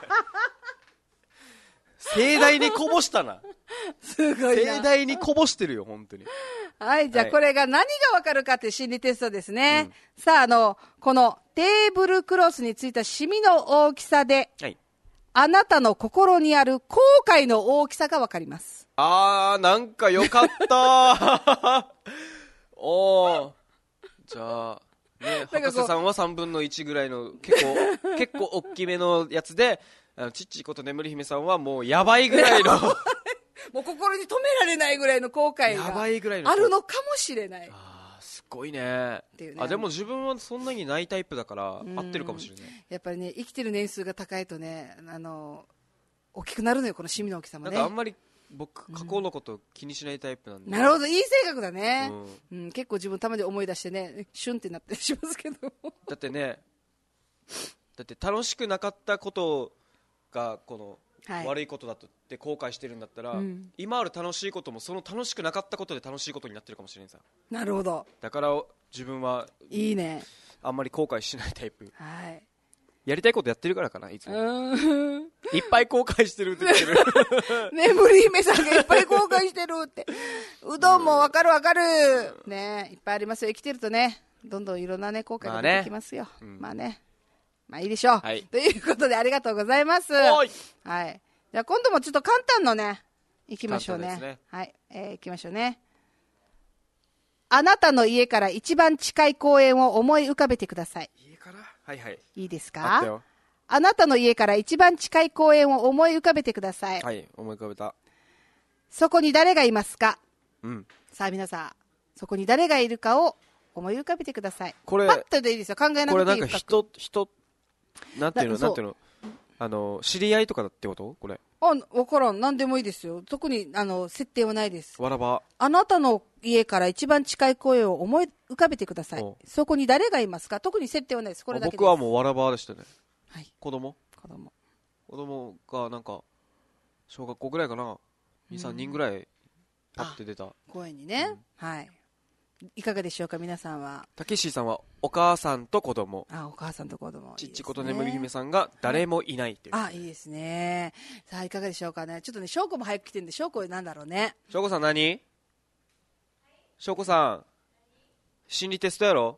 盛大にこぼしたな。 すごいな。 盛大にこぼしてるよ、本当に。 はい、じゃあこれが何がわかるかっていう心理テストですね。うん、さあ、あの、このテーブルクロスについたシミの大きさで、はい、あなたの心にある後悔の大きさがわかります。 あー、なんかよかったおー。じゃあ、ね、博士さんはさんぶんのいちぐらいの結構、結構大きめのやつで、あのちっちこと眠り姫さんはもうやばいぐらいのもう心に止められないぐらいの後悔があるのかもしれない。 あー、すごい ね, ねあでも自分はそんなにないタイプだから合ってるかもしれない。 やっぱりね、生きてる年数が高いとね、あの大きくなるのよ、このシミの大きさもね。 なんかあんまり僕過去のこと気にしないタイプなんで、 うん、なるほど、いい性格だね、うんうん、結構自分たまに思い出してね、シュンってなってしますけどだってね、だって楽しくなかったことがこの悪いことだとって後悔してるんだったら、はい、うん、今ある楽しいこともその楽しくなかったことで楽しいことになってるかもしれんさ。 なるほど。 だから自分はいいね、 あんまり後悔しないタイプ、 はい、 やりたいことやってるからかな、いつも。いっぱい後悔してるって言ってる眠り姫さんがいっぱい後悔してるってうどんもわかるわかる、ね、いっぱいありますよ。生きてるとね、どんどんいろんなね後悔が出てきますよ。まあね、うん、まあね、まあいいでしょう、はい、ということでありがとうございます。はい、じゃあ今度もちょっと簡単のねいきましょう ね, ねはい、えー、いきましょうね。あなたの家から一番近い公園を思い浮かべてください。 家から、はいはい、 いいですか。 あ, あなたの家から一番近い公園を思い浮かべてください。 はい、思い浮かべた。 そこに誰がいますか。 うん、 さあ皆さん、そこに誰がいるかを思い浮かべてください。 これパッとでいいですよ、考えなくていい。これなんか人人なんていうのなんていうの、あの知り合いとかだってこと。これあ、分からん、何でもいいですよ。特にあの設定はないです。 わらば。 あなたの家から一番近い公園を思い浮かべてください。そこに誰がいますか。特に設定はないです。これだけです。 僕はもうわらばでしたね。 はい、 子供子供子供がなんか小学校ぐらいかな、に、さんにんぐらいパッて出た公園にね、うん、はい、いかがでしょうか皆さんは。 たけしさんはお母さんと子供。 あ、お母さんと子供。 ちっちこと眠り姫さんが誰もいないっていう、 はい、あ、いいですね。さあいかがでしょうかね。ちょっとね、翔子も早く来てるんで、翔子なんだろうね。 翔子さん何？翔子さん心理テストやろ。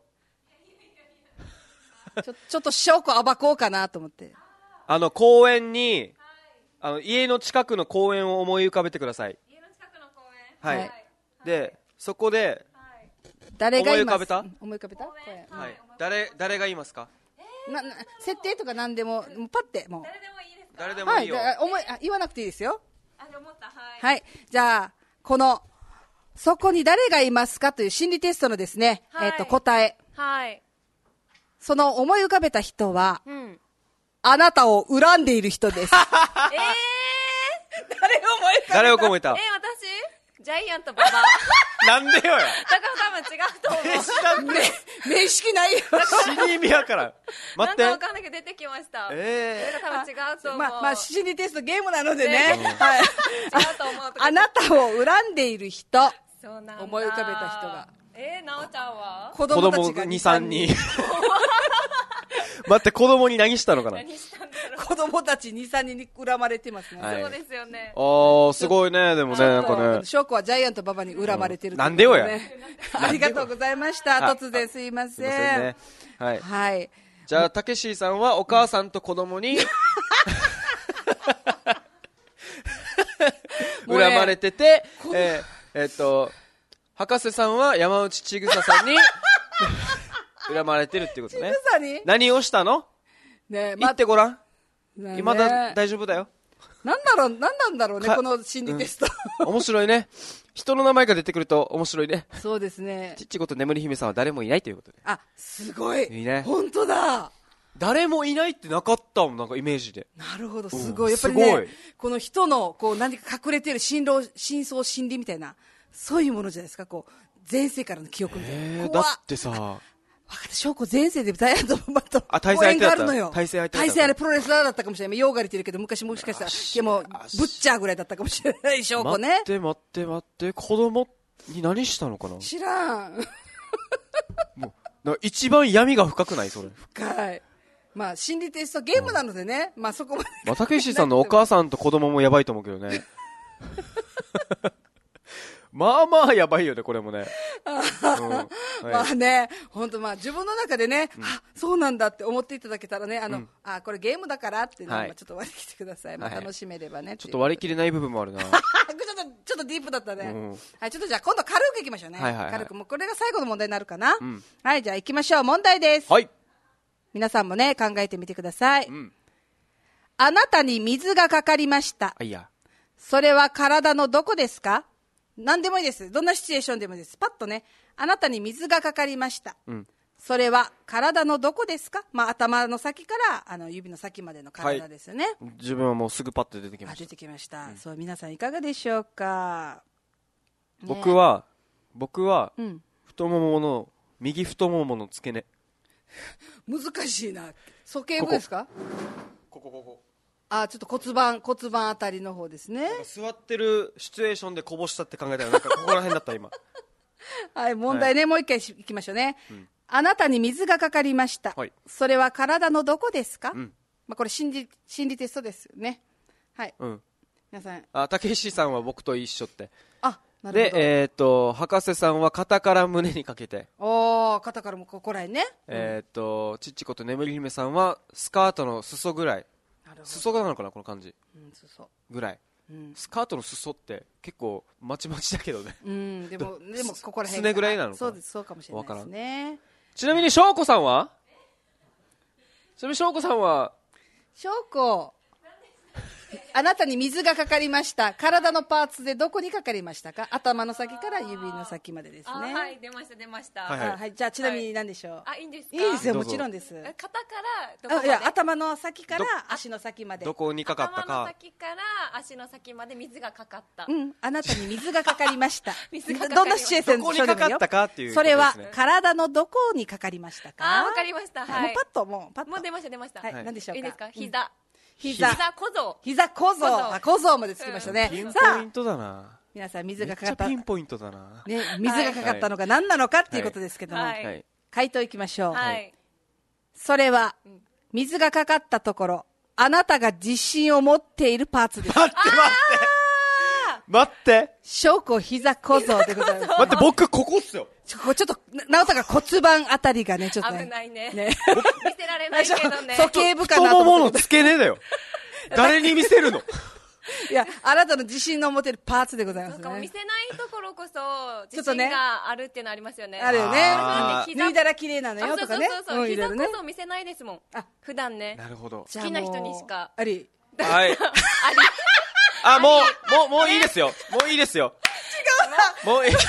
ちょ, ちょっと翔子暴こうかなと思って。 あの公園に、あの家の近くの公園を思い浮かべてください。 家の近くの公園、 はい、はい、でそこで、 はい、誰がいます。 思い浮かべた？ 思い浮かべた？ はい、誰誰がいますか。 なな設定とか何でも、もうパッてもう誰でもいいですか。 誰でもいいよ。 はい、思いあ言わなくていいですよ。 あ、思った。はい、 はい、じゃあこのそこに誰がいますかという心理テストのですね、はい、えっと答え。 はい。 その思い浮かべた人は、 うん、 あなたを恨んでいる人です。えー、誰を思い浮かべた？ 誰を思いた？ えー、私ジャイアント馬場。 なんでよや。 だから多分違うと思う。 面識ないよ。 死に意味わからん。待って。 なんかわかんないけど出てきました。 ええー。それが多分違うと思う。 まあ、まあ、心理テストゲームなのでね。はい。 違うと思う。 あなたを恨んでいる人。 そうなんだ。 思い浮かべた人が。 えー、なおちゃんは子供たちがに、さんにん。待って、子供に何したのかな。 何したんだろう。 子供たちに、さんにんに恨まれてますね。 はい、そうですよね。 あー、すごいね、でもね、なんかね。 翔子はジャイアント馬場に恨まれてる、 ねうん。なんでよや。 ありがとうございました。突然すいません。すいませんね。 はい。 はい。 じゃあ、たけしさんはお母さんと子供に、恨まれてて、えー、えー、っと、博士さんは山内ちぐささんに恨まれてるっていうことね。 ちぐさに何をしたのねえ、ま、言ってごらん。ね、今だ、大丈夫だよ。 なんだろう、なんなんだろうね、この心理テスト。 うん、面白いね。人の名前が出てくると面白いね。 そうですね。 ちっちこと眠り姫さんは誰もいないということで。 あ、すごい。 いいね。 本当だ。 誰もいないってなかったもん、なんかイメージで。 なるほど、すごい。やっぱりね、この人の、こう、何か隠れてる深層、深層心理みたいな、そういうものじゃないですか、こう、前世からの記憶みたいな。 えー、だってさ、分かった、翔子前世でダイアント馬場と応援があるのよ。 対戦相手対戦あれプロレスラーだったかもしれない。ヨーガリてるけど、昔もしかしたら、でも、ブッチャーぐらいだったかもしれない、翔子ね。 待って待って待って、子供に何したのかな知らん。 もう一番闇が深くないそれ。 深い。まあ、心理テストゲームなのでね、うん、まあそこまで。 まあ、たけしさんのお母さんと子供もやばいと思うけどね。まあまあやばいよね、これもね。うんはい、 まあね、本当まあ自分の中でね、うん、あ、そうなんだって思っていただけたらね、あの、うん、あ、これゲームだからってね、はい、まあちょっと割り切ってください。まあ楽しめればね。はい、 ちょっと割り切れない部分もあるな。ちょっと、ちょっとディープだったね。うん、はい、ちょっとじゃあ今度軽くいきましょうね。 はいはいはい、 軽く。もうこれが最後の問題になるかな。うん、はい、じゃあ行きましょう。問題です。 はい。 皆さんもね、考えてみてください。 うん、 あなたに水がかかりました。 あいや。 それは体のどこですか？何でもいいです。どんなシチュエーションでもいいです。パッとね、あなたに水がかかりました。うん、それは体のどこですか？まあ、頭の先からあの指の先までの体ですよね。 はい、自分はもうすぐパッと出てきました。 あ、出てきました。うん、そう、皆さんいかがでしょうか？ ね、僕は、僕は、うん、太ももの、右太ももの付け根。 難しいな。鼠径部ですか？ ここ、ここ、ここ。 あ、ちょっと骨盤、骨盤あたりの方ですね。 座ってるシチュエーションでこぼしたって考えたら、なんかここら辺だった今。 はい、問題ね、はい、もう一回いきましょうね、うん。あなたに水がかかりました。はい、それは体のどこですか？うん、まあ、これ心理、心理テストですよね。はい。うん、皆さん。 あ、竹石さんは僕と一緒って。 あ、なるほど。 で、えっ、ー、と、博士さんは肩から胸にかけて。 おー、肩からもここらへんね。 えっ、ー、と、ちっちこと眠り姫さんはスカートの裾ぐらい。裾がなのかなこの感じ、 うん、裾ぐらい、うん、スカートの裾って結構まちまちだけどね、 うん、でもでもここら辺すねぐらいなのかな。 そうです、そうかもしれないですね。 ちなみに翔子さんはちなみに翔子さんは翔子あなたに水がかかりました。体のパーツでどこにかかりましたか？頭の先から指の先までですね。 はい、出ました出ました。 はいはい、 あ、はい、じゃあちなみに何でしょう？はい、 あ、いいんですか？ いいですよ、もちろんです。 肩からどこまで？ あ、いや、頭の先から足の先まで。 どこにかかったか。 頭の先から足の先まで水がかかった。 うん、あなたに水がかかりました。 水がかかりました。 どんなシチュエーションでもいいよ。 どこにかかったかっていう、ね。 それは体のどこにかかりましたか？ あ、わかりました。はい。 もうパッともうパッと。 もう出ました出ました。 はい、何でしょうか？ いいですか？膝。 膝、 膝小僧、 膝小僧、あ、小僧までつきましたね。 ピンポイントだな。 皆さん水がかかった。 ピンポイントだな。 ね、水がかかったのが何なのかっていうことですけども、はい、回答いきましょう。はい。それは水がかかったところ、あなたが自信を持っているパーツです。 待って待って。待って。 翔子膝小僧でございます。 待って、僕ここっすよ。 ちょ、ちょっと、なおたが骨盤あたりがね、ちょっと、ね。 危ないね。 ね。 見せられないけどね。 鼠径部かなと太ももの付け根だよ。誰に見せるの？ いや、あなたの自信の持てるパーツでございますね。 そうか、見せないところこそ、自信があるっていうのありますよね。 あるよね。脱いだら綺麗なのよとかね。 そうそうそう。膝こそ見せないですもん。あ、普段ね。 なるほど。 好きな人にしか。 あり。 はい。あり。あ、もう、もう、もういいですよ。もういいですよ。 違うもういい。でしょ？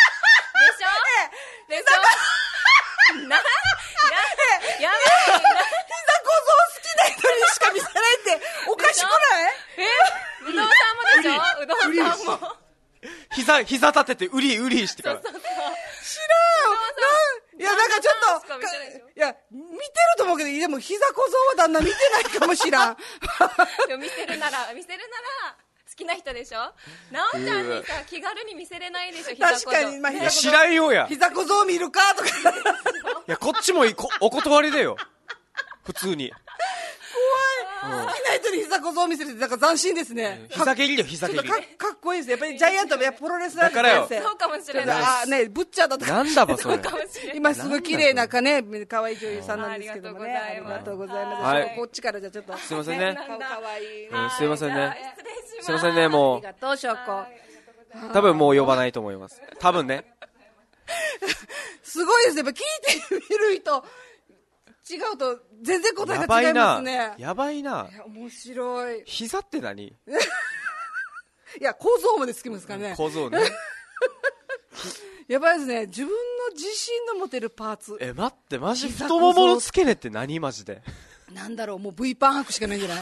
でしょ？な、や、やばい。 膝小僧好きな人にしか見せないっておかしくない？ え？うどんさんもでしょ？うどんさんも。 膝、膝立ててウリウリしてから。 そうそうそう。知いや、なんかちょっと、いや、見てると思うけど、でも膝小僧は旦那見てないかもしらん。 でも見せるなら、見せるなら、好きな人でしょ。なおちゃんにさ、気軽に見せれないでしょ、膝小僧。 確かに、まあ、膝小僧。 知らんよや。 膝小僧見るかとか。いや、こっちもお断りだよ。普通に。 怖い。好きな人に膝小僧見せるって、なんか斬新ですね。 膝蹴りだよ、膝蹴り。 ちょっと か, かっこいいです。やっぱりジャイアントやプロレスラーですね。 そうかもしれない。 あ、ね、ブッチャーだとか。 なんだば、それ。 今すごい綺麗なかね、可愛い女優さんなんですけどもね。ありがとうございます。はい、こっちからじゃちょっと。 すいませんね。 顔可愛い。 すいませんね。すいませんね、もう。 ありがとう、しょうこ。 多分もう呼ばないと思います。多分ね。 すごいですね。やっぱ聞いてみる人。違うと全然答えが違いますね。 やばいな。 いや面白い。 膝って何？いや構造まで好きですからね。 構造ね。 やばいですね。自分の自信の持てるパーツ。 え待ってマジ太ももの付け根って何マジで？ なんだろうもう V パン履くしかないんじゃない？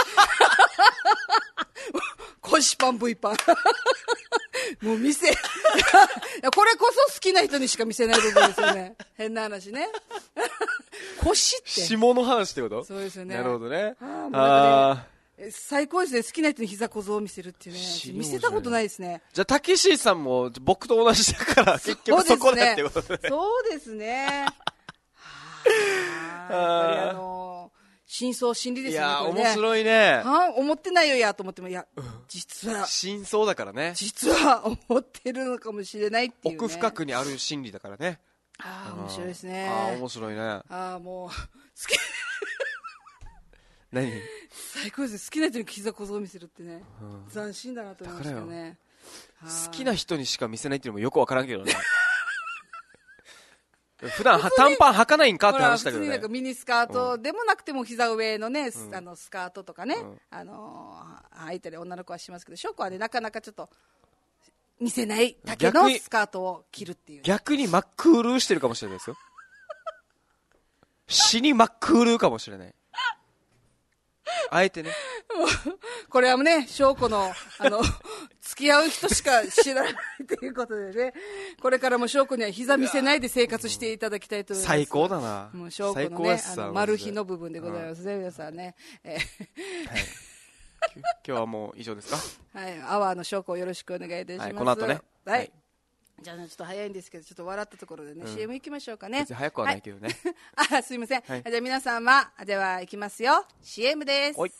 腰パン V パン。もう見せ。いやこれこそ好きな人にしか見せない部分ですよね。変な話ね。腰って。 下の話ってこと？ そうですよね。 なるほどね。 ああ。最高ですね。好きな人に膝小僧を見せるっていうね。見せたことないですね。 じゃあ、たけしさんも僕と同じだから、結局そこだってことで。 そうですね。はあ。やっぱりあのー、深層心理ですよね。 いや、面白いね。 は思ってないよやと思っても、いや、実は。 真相だからね。 実は思ってるのかもしれないっていう、ね。 奥深くにある心理だからね。 ああ、面白いですね。 ああ、面白いね。ああ、もう、好き。 何？ 最高ですね。好きな人に膝小僧を見せるってね、うん、斬新だなと思いましたね。 好きな人にしか見せないっていうのもよくわからんけどね。普段短パン履かないんかって話だけどね。普通になんかミニスカートでもなくても膝上のね、うん、あのスカートとかね、うん、あのー、履いたり女の子はしますけど、ショーコはねなかなかちょっと見せないだけのスカートを着るっていう。 逆に真っクールしてるかもしれないですよ。死に真っクールかもしれない。あえてね。 これはね、翔子の、あの、付き合う人しか知らないということでね、これからも翔子には膝見せないで生活していただきたいと思います。 最高だな。 もう翔子のね、あの、マル秘の部分でございますね、うん、皆さんね。えーはい、 今日はもう以上ですか？ はい、アワーの翔子をよろしくお願いいたします。はい、 この後ね。 はい。はい、じゃあ、ね、ちょっと早いんですけど、ちょっと笑ったところでね、うん、シーエム 行きましょうかね。 別に早くはないけどね。 はい、あ、すいません。はい、じゃあ皆さんは、では行きますよ。シーエム です。はい。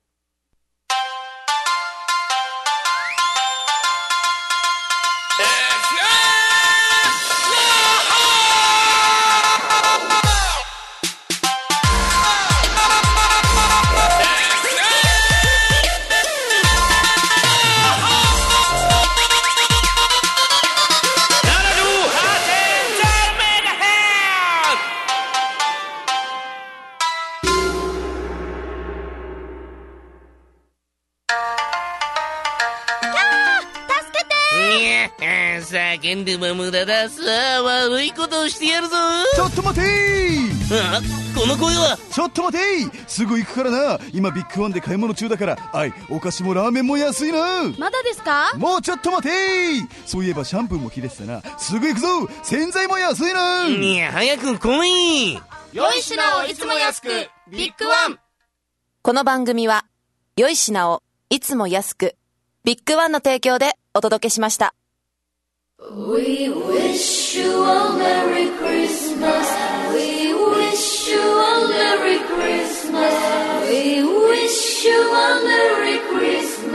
叫んでも無駄だ。さあ悪いことをしてやるぞ。 ちょっと待てー。 あ、この声は。 ちょっと待てー。すぐ行くからな。今ビッグワンで買い物中だから。あい、お菓子もラーメンも安いな。 まだですか？ もうちょっと待てー。そういえばシャンプーも切れてたな。すぐ行くぞ。洗剤も安いな。 いや早く来い。 良い品をいつも安くビッグワン。 この番組は良い品をいつも安くビッグワンの提供でお届けしました。 We wish you a Merry Christmas. We wish you a Merry Christmas. We wish you a Merry Christmas.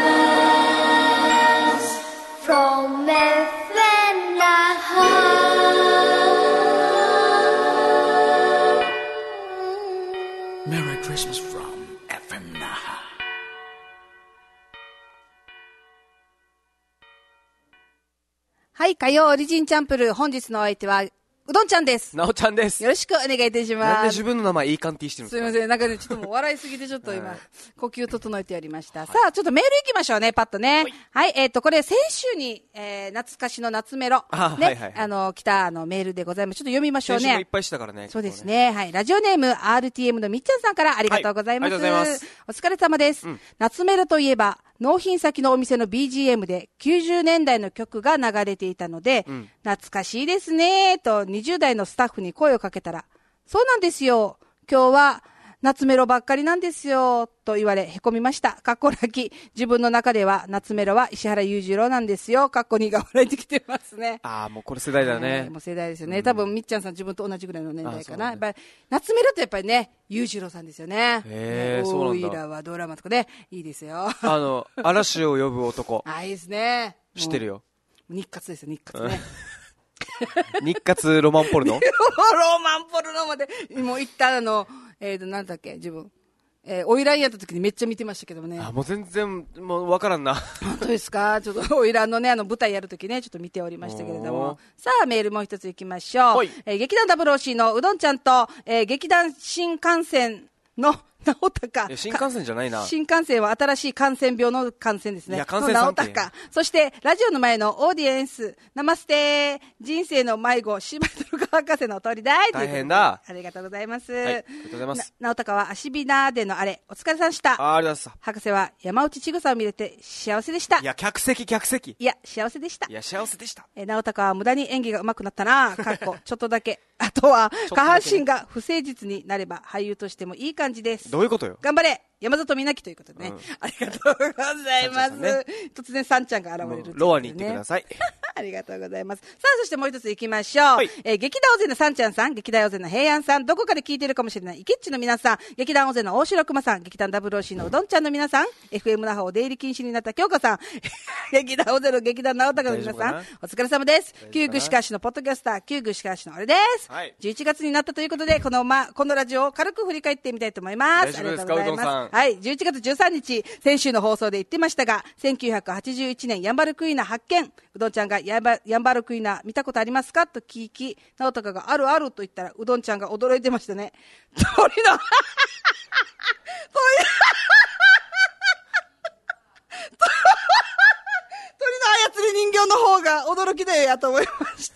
From F N Naha. Merry Christmas from F M Naha. はい、火曜オリジンチャンプルー、本日のお相手は、うどんちゃんです。 なおちゃんです。 よろしくお願いいたします。 なんで自分の名前いい感じしてるんですか？ すいません、なんかね、ちょっともう笑いすぎてちょっと今、呼吸整えてやりました。はい、さあ、ちょっとメール行きましょうね、パッとね。はい、はい、えっ、ー、と、これ先週に、えー、懐かしの夏メロ、 あ、 ね、 はいはいはい、 あの、来たあのメールでございます。ちょっと読みましょうね。 先週もいっぱいしたからね。 そうですね。はい。ラジオネーム アールティーエム のみっちゃんさんからありがとうございます。はい、ありがとうございます。お疲れ様です。うん、夏メロといえば、 納品先のお店の ビージーエム できゅうじゅうねんだいの曲が流れていたので、うん、懐かしいですねとにじゅうだいのスタッフに声をかけたら、そうなんですよ、今日は夏メロばっかりなんですよと言われへこみました。かっこ泣き。自分の中では夏メロは石原裕次郎なんですよ。かっこにが笑えてきてますね。 ああ、もうこれ世代だね。 えー、もう世代ですよね。うん、多分みっちゃんさん自分と同じぐらいの年代かな。ね、やっぱり夏メロってやっぱりね、裕次郎さんですよね。 へえ、そうなんだ。 オイラはドラマとかね、いいですよ。 あの嵐を呼ぶ男。 あ、いいですね。 知ってるよ。 日活ですよ、日活ね。 日活ロマンポルノ。ロマンポルノまでもう行ったあの。えーと、なんだっけ、自分。えー、オイランやった時にめっちゃ見てましたけどもね。 あ、もう全然、もうわからんな。 本当ですか？ちょっと、オイランのね、あの、舞台やる時ね、ちょっと見ておりましたけれども。さあ、メールもう一つ行きましょう。えー、劇団 ダブルオーシー のうどんちゃんと、えー、劇団新幹線の、直高。 新幹線じゃないな。 新幹線は新しい感染病の感染ですね。 いや、感染さん直高。そして、ラジオの前のオーディエンス、ナマステー、人生の迷子、シマトルカ博士の通りだい。 大変だ。 ありがとうございます。 はい、ありがとうございます。 直高は足びなでのあれ、お疲れさんでした。 あ、ありがとうございます。 博士は山内千草を見れて幸せでした。 いや、客席、客席。 いや、幸せでした。 いや、幸せでした。 え、直高は無駄に演技が上手くなったな。かっこ、ちょっとだけ。あとは、下半身が不誠実になれば俳優としてもいい感じです。 どういうことよ。 頑張れ山里美奈ということでね、うん、ありがとうございます。ね、突然さんちゃんが現れる、ね、 ロアに行ってください。 ありがとうございます。さあ、そしてもう一つ行きましょう。はい、えー、劇団大勢のさんちゃんさん、劇団大勢の平安さん、どこかで聞いてるかもしれないイケッチの皆さん、劇団大勢の大城熊さん、劇団 ダブルオーシー のうどんちゃんの皆さん、エフエム 那覇を出入り禁止になった京子さん、劇団大勢の劇団直高の皆さん、お疲れ様です。旧具しかしのポッドキャスター、旧具しかしのあれです。はい、じゅういちがつになったということで、このま、このラジオを軽く振り返ってみたいと思います。 ありがとうございます。 はい、じゅういちがつじゅうさんにち、先週の放送で言ってましたが、せんきゅうひゃくはちじゅういちねんヤンバルクイナ発見。うどんちゃんがヤンバ、ヤンバルクイナ見たことありますかと聞き、直高があるあると言ったら、うどんちゃんが驚いてましたね。鳥の、鳥の、操り人形の方が驚きだよやと思いました。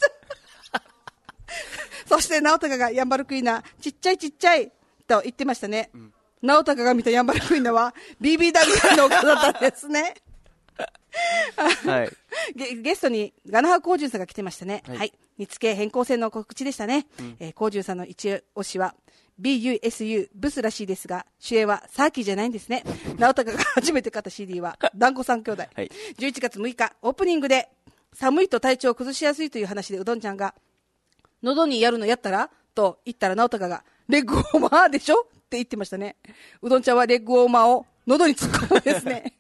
そして直高がヤンバルクイナ、ちっちゃいちっちゃいと言ってましたね。うん、直高が見たヤンバルクイナは ビービーダブリュー の岡だったんですね。はい、ゲ, ゲストにガナハコウジュンさんが来てましたね。はい、はい、煮付け変更線の告知でしたね。うん、えー、コウジュンさんの一押しは ビーユーエスユー ブスらしいですが、主演はサーキーじゃないんですね。直高が初めて買った シーディー は団子三兄弟。はい、じゅういちがつむいかオープニングで寒いと体調を崩しやすいという話でうどんちゃんが喉にやるのやったらと言ったら直高がレッグウォーマーでしょって言ってましたね。うどんちゃんはレッグウォーマーを喉に突っ込むんですね。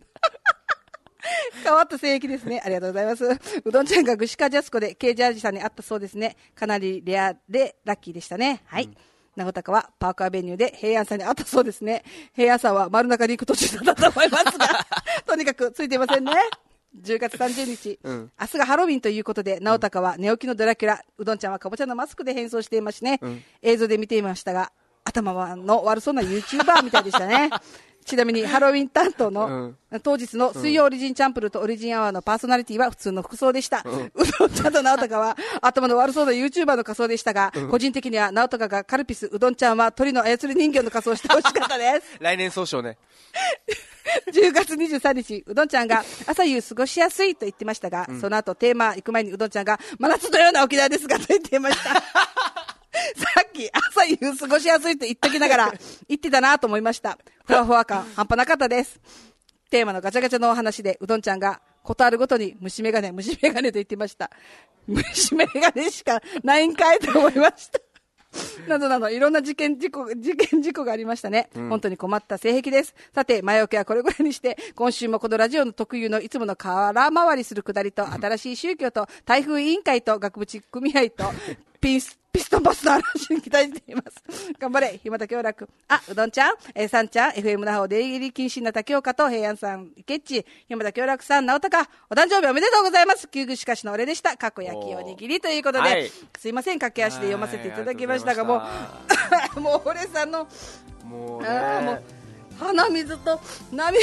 変わった性域ですね。ありがとうございます。うどんちゃんがグシカジャスコで K ジャージさんに会ったそうですね。かなりレアでラッキーでしたね。はい。うん、直高はパークアベニューで平安さんに会ったそうですね。平安さんは丸中に行く途中だったと思いますが、とにかくついていませんね。じゅうがつさんじゅうにち、うん、明日がハロウィンということで、直高は寝起きのドラキュラ、うどんちゃんはかぼちゃのマスクで変装していますね。うん、映像で見ていましたが、頭の悪そうな YouTuber みたいでしたね。ちなみにハロウィン担当の、うん、当日の水曜オリジンチャンプルとオリジンアワーのパーソナリティは普通の服装でした。うん、うどんちゃんと直高は頭の悪そうな YouTuber の仮装でしたが、うん、個人的には直高がカルピス、うどんちゃんは鳥の操り人形の仮装をしてほしかったです。 来年総称ね。 じゅうがつにじゅうさんにち、うどんちゃんが朝夕過ごしやすいと言ってましたが、うん、その後テーマ行く前にうどんちゃんが真夏のような沖縄ですがと言っていました。さっき朝夕過ごしやすいと言っときながら言ってたなと思いました。ふわふわ感半端なかったです。テーマのガチャガチャのお話でうどんちゃんがことあるごとに虫眼鏡虫眼鏡と言ってました。虫眼鏡しかないんかいと思いました。などなどいろんな事件事故事件事故がありましたね。うん、本当に困った性癖です。さて前置きはこれぐらいにして、今週もこのラジオの特有のいつもの空回りするくだりと、新しい宗教と台風委員会と額縁組合とピンスピストンバスの話に期待しています。頑張れ、暇田京楽。あ、うどんちゃん、えー、さんちゃん、エフエム 那覇を出入り禁止になった京香と平安さん、ケッチ、暇田京楽さん、直高、お誕生日おめでとうございます。旧具しかしの俺でした。かっこ焼きおにぎりということで、はい、すいません、駆け足で読ませていただきましたが、もう、もう俺さんの、もうね、あもう鼻水と涙。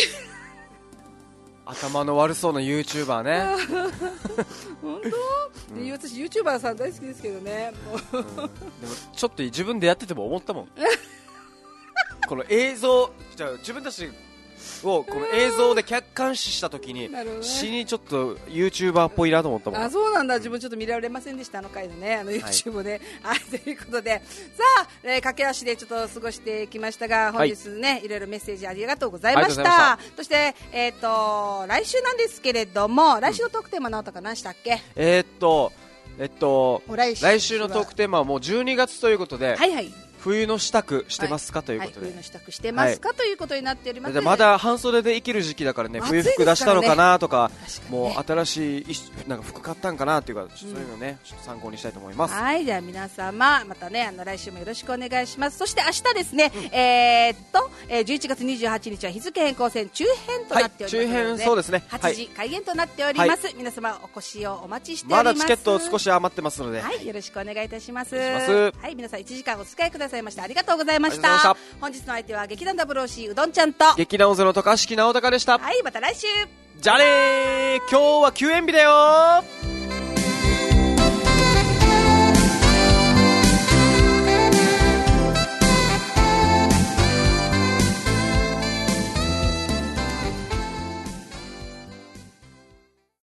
頭の悪そうな YouTuber ね。 本当、うん、私 YouTuber さん大好きですけどね。 うん、でもちょっと自分でやってても思ったもん。この映像じゃあ自分たちをこの映像で客観視したときに、死にちょっと YouTuber っぽいなと思ったもん。 あ、そうなんだ。自分ちょっと見られませんでした、あの回のね、あの YouTube で、はい、はい、ということで、さあ、えー、駆け足でちょっと過ごしてきましたが、本日ね、はい、いろいろメッセージありがとうございました。そして、えっ、ー、と来週なんですけれども、来週のトークテーマ何とか何したっけ？ えー、っとえっと来週、来週のトークテーマはもうじゅうにがつということで、 はいはい、 冬の支度してますか、はい、ということで、 はい、冬の支度してますか、はい、ということになっております。 まだ半袖で生きる時期だからね、冬服出したのかなとか、もう新しいなんか服買ったんかなっていうか、そういうのね、ちょっと参考にしたいと思います。 はい、じゃあ皆様またね、あの来週もよろしくお願いします。そして明日ですね、うん、えー、っと、えー、じゅういちがつにじゅうはちにちは日付変更線中編となっておりますので、はい、中編そうですね、はちじ開演となっております。はい、皆様お越しをお待ちしております。 まだチケット少し余ってますので、 はい、よろしくお願いいたします。 はい、 皆さんいちじかんお使いくださいましてありがとうございました。本日の相手は劇団ダブルオーシーうどんちゃんと劇団オゼの渡嘉敷直隆でした。 はい、また来週。 じゃあねー、今日は休園日だよー。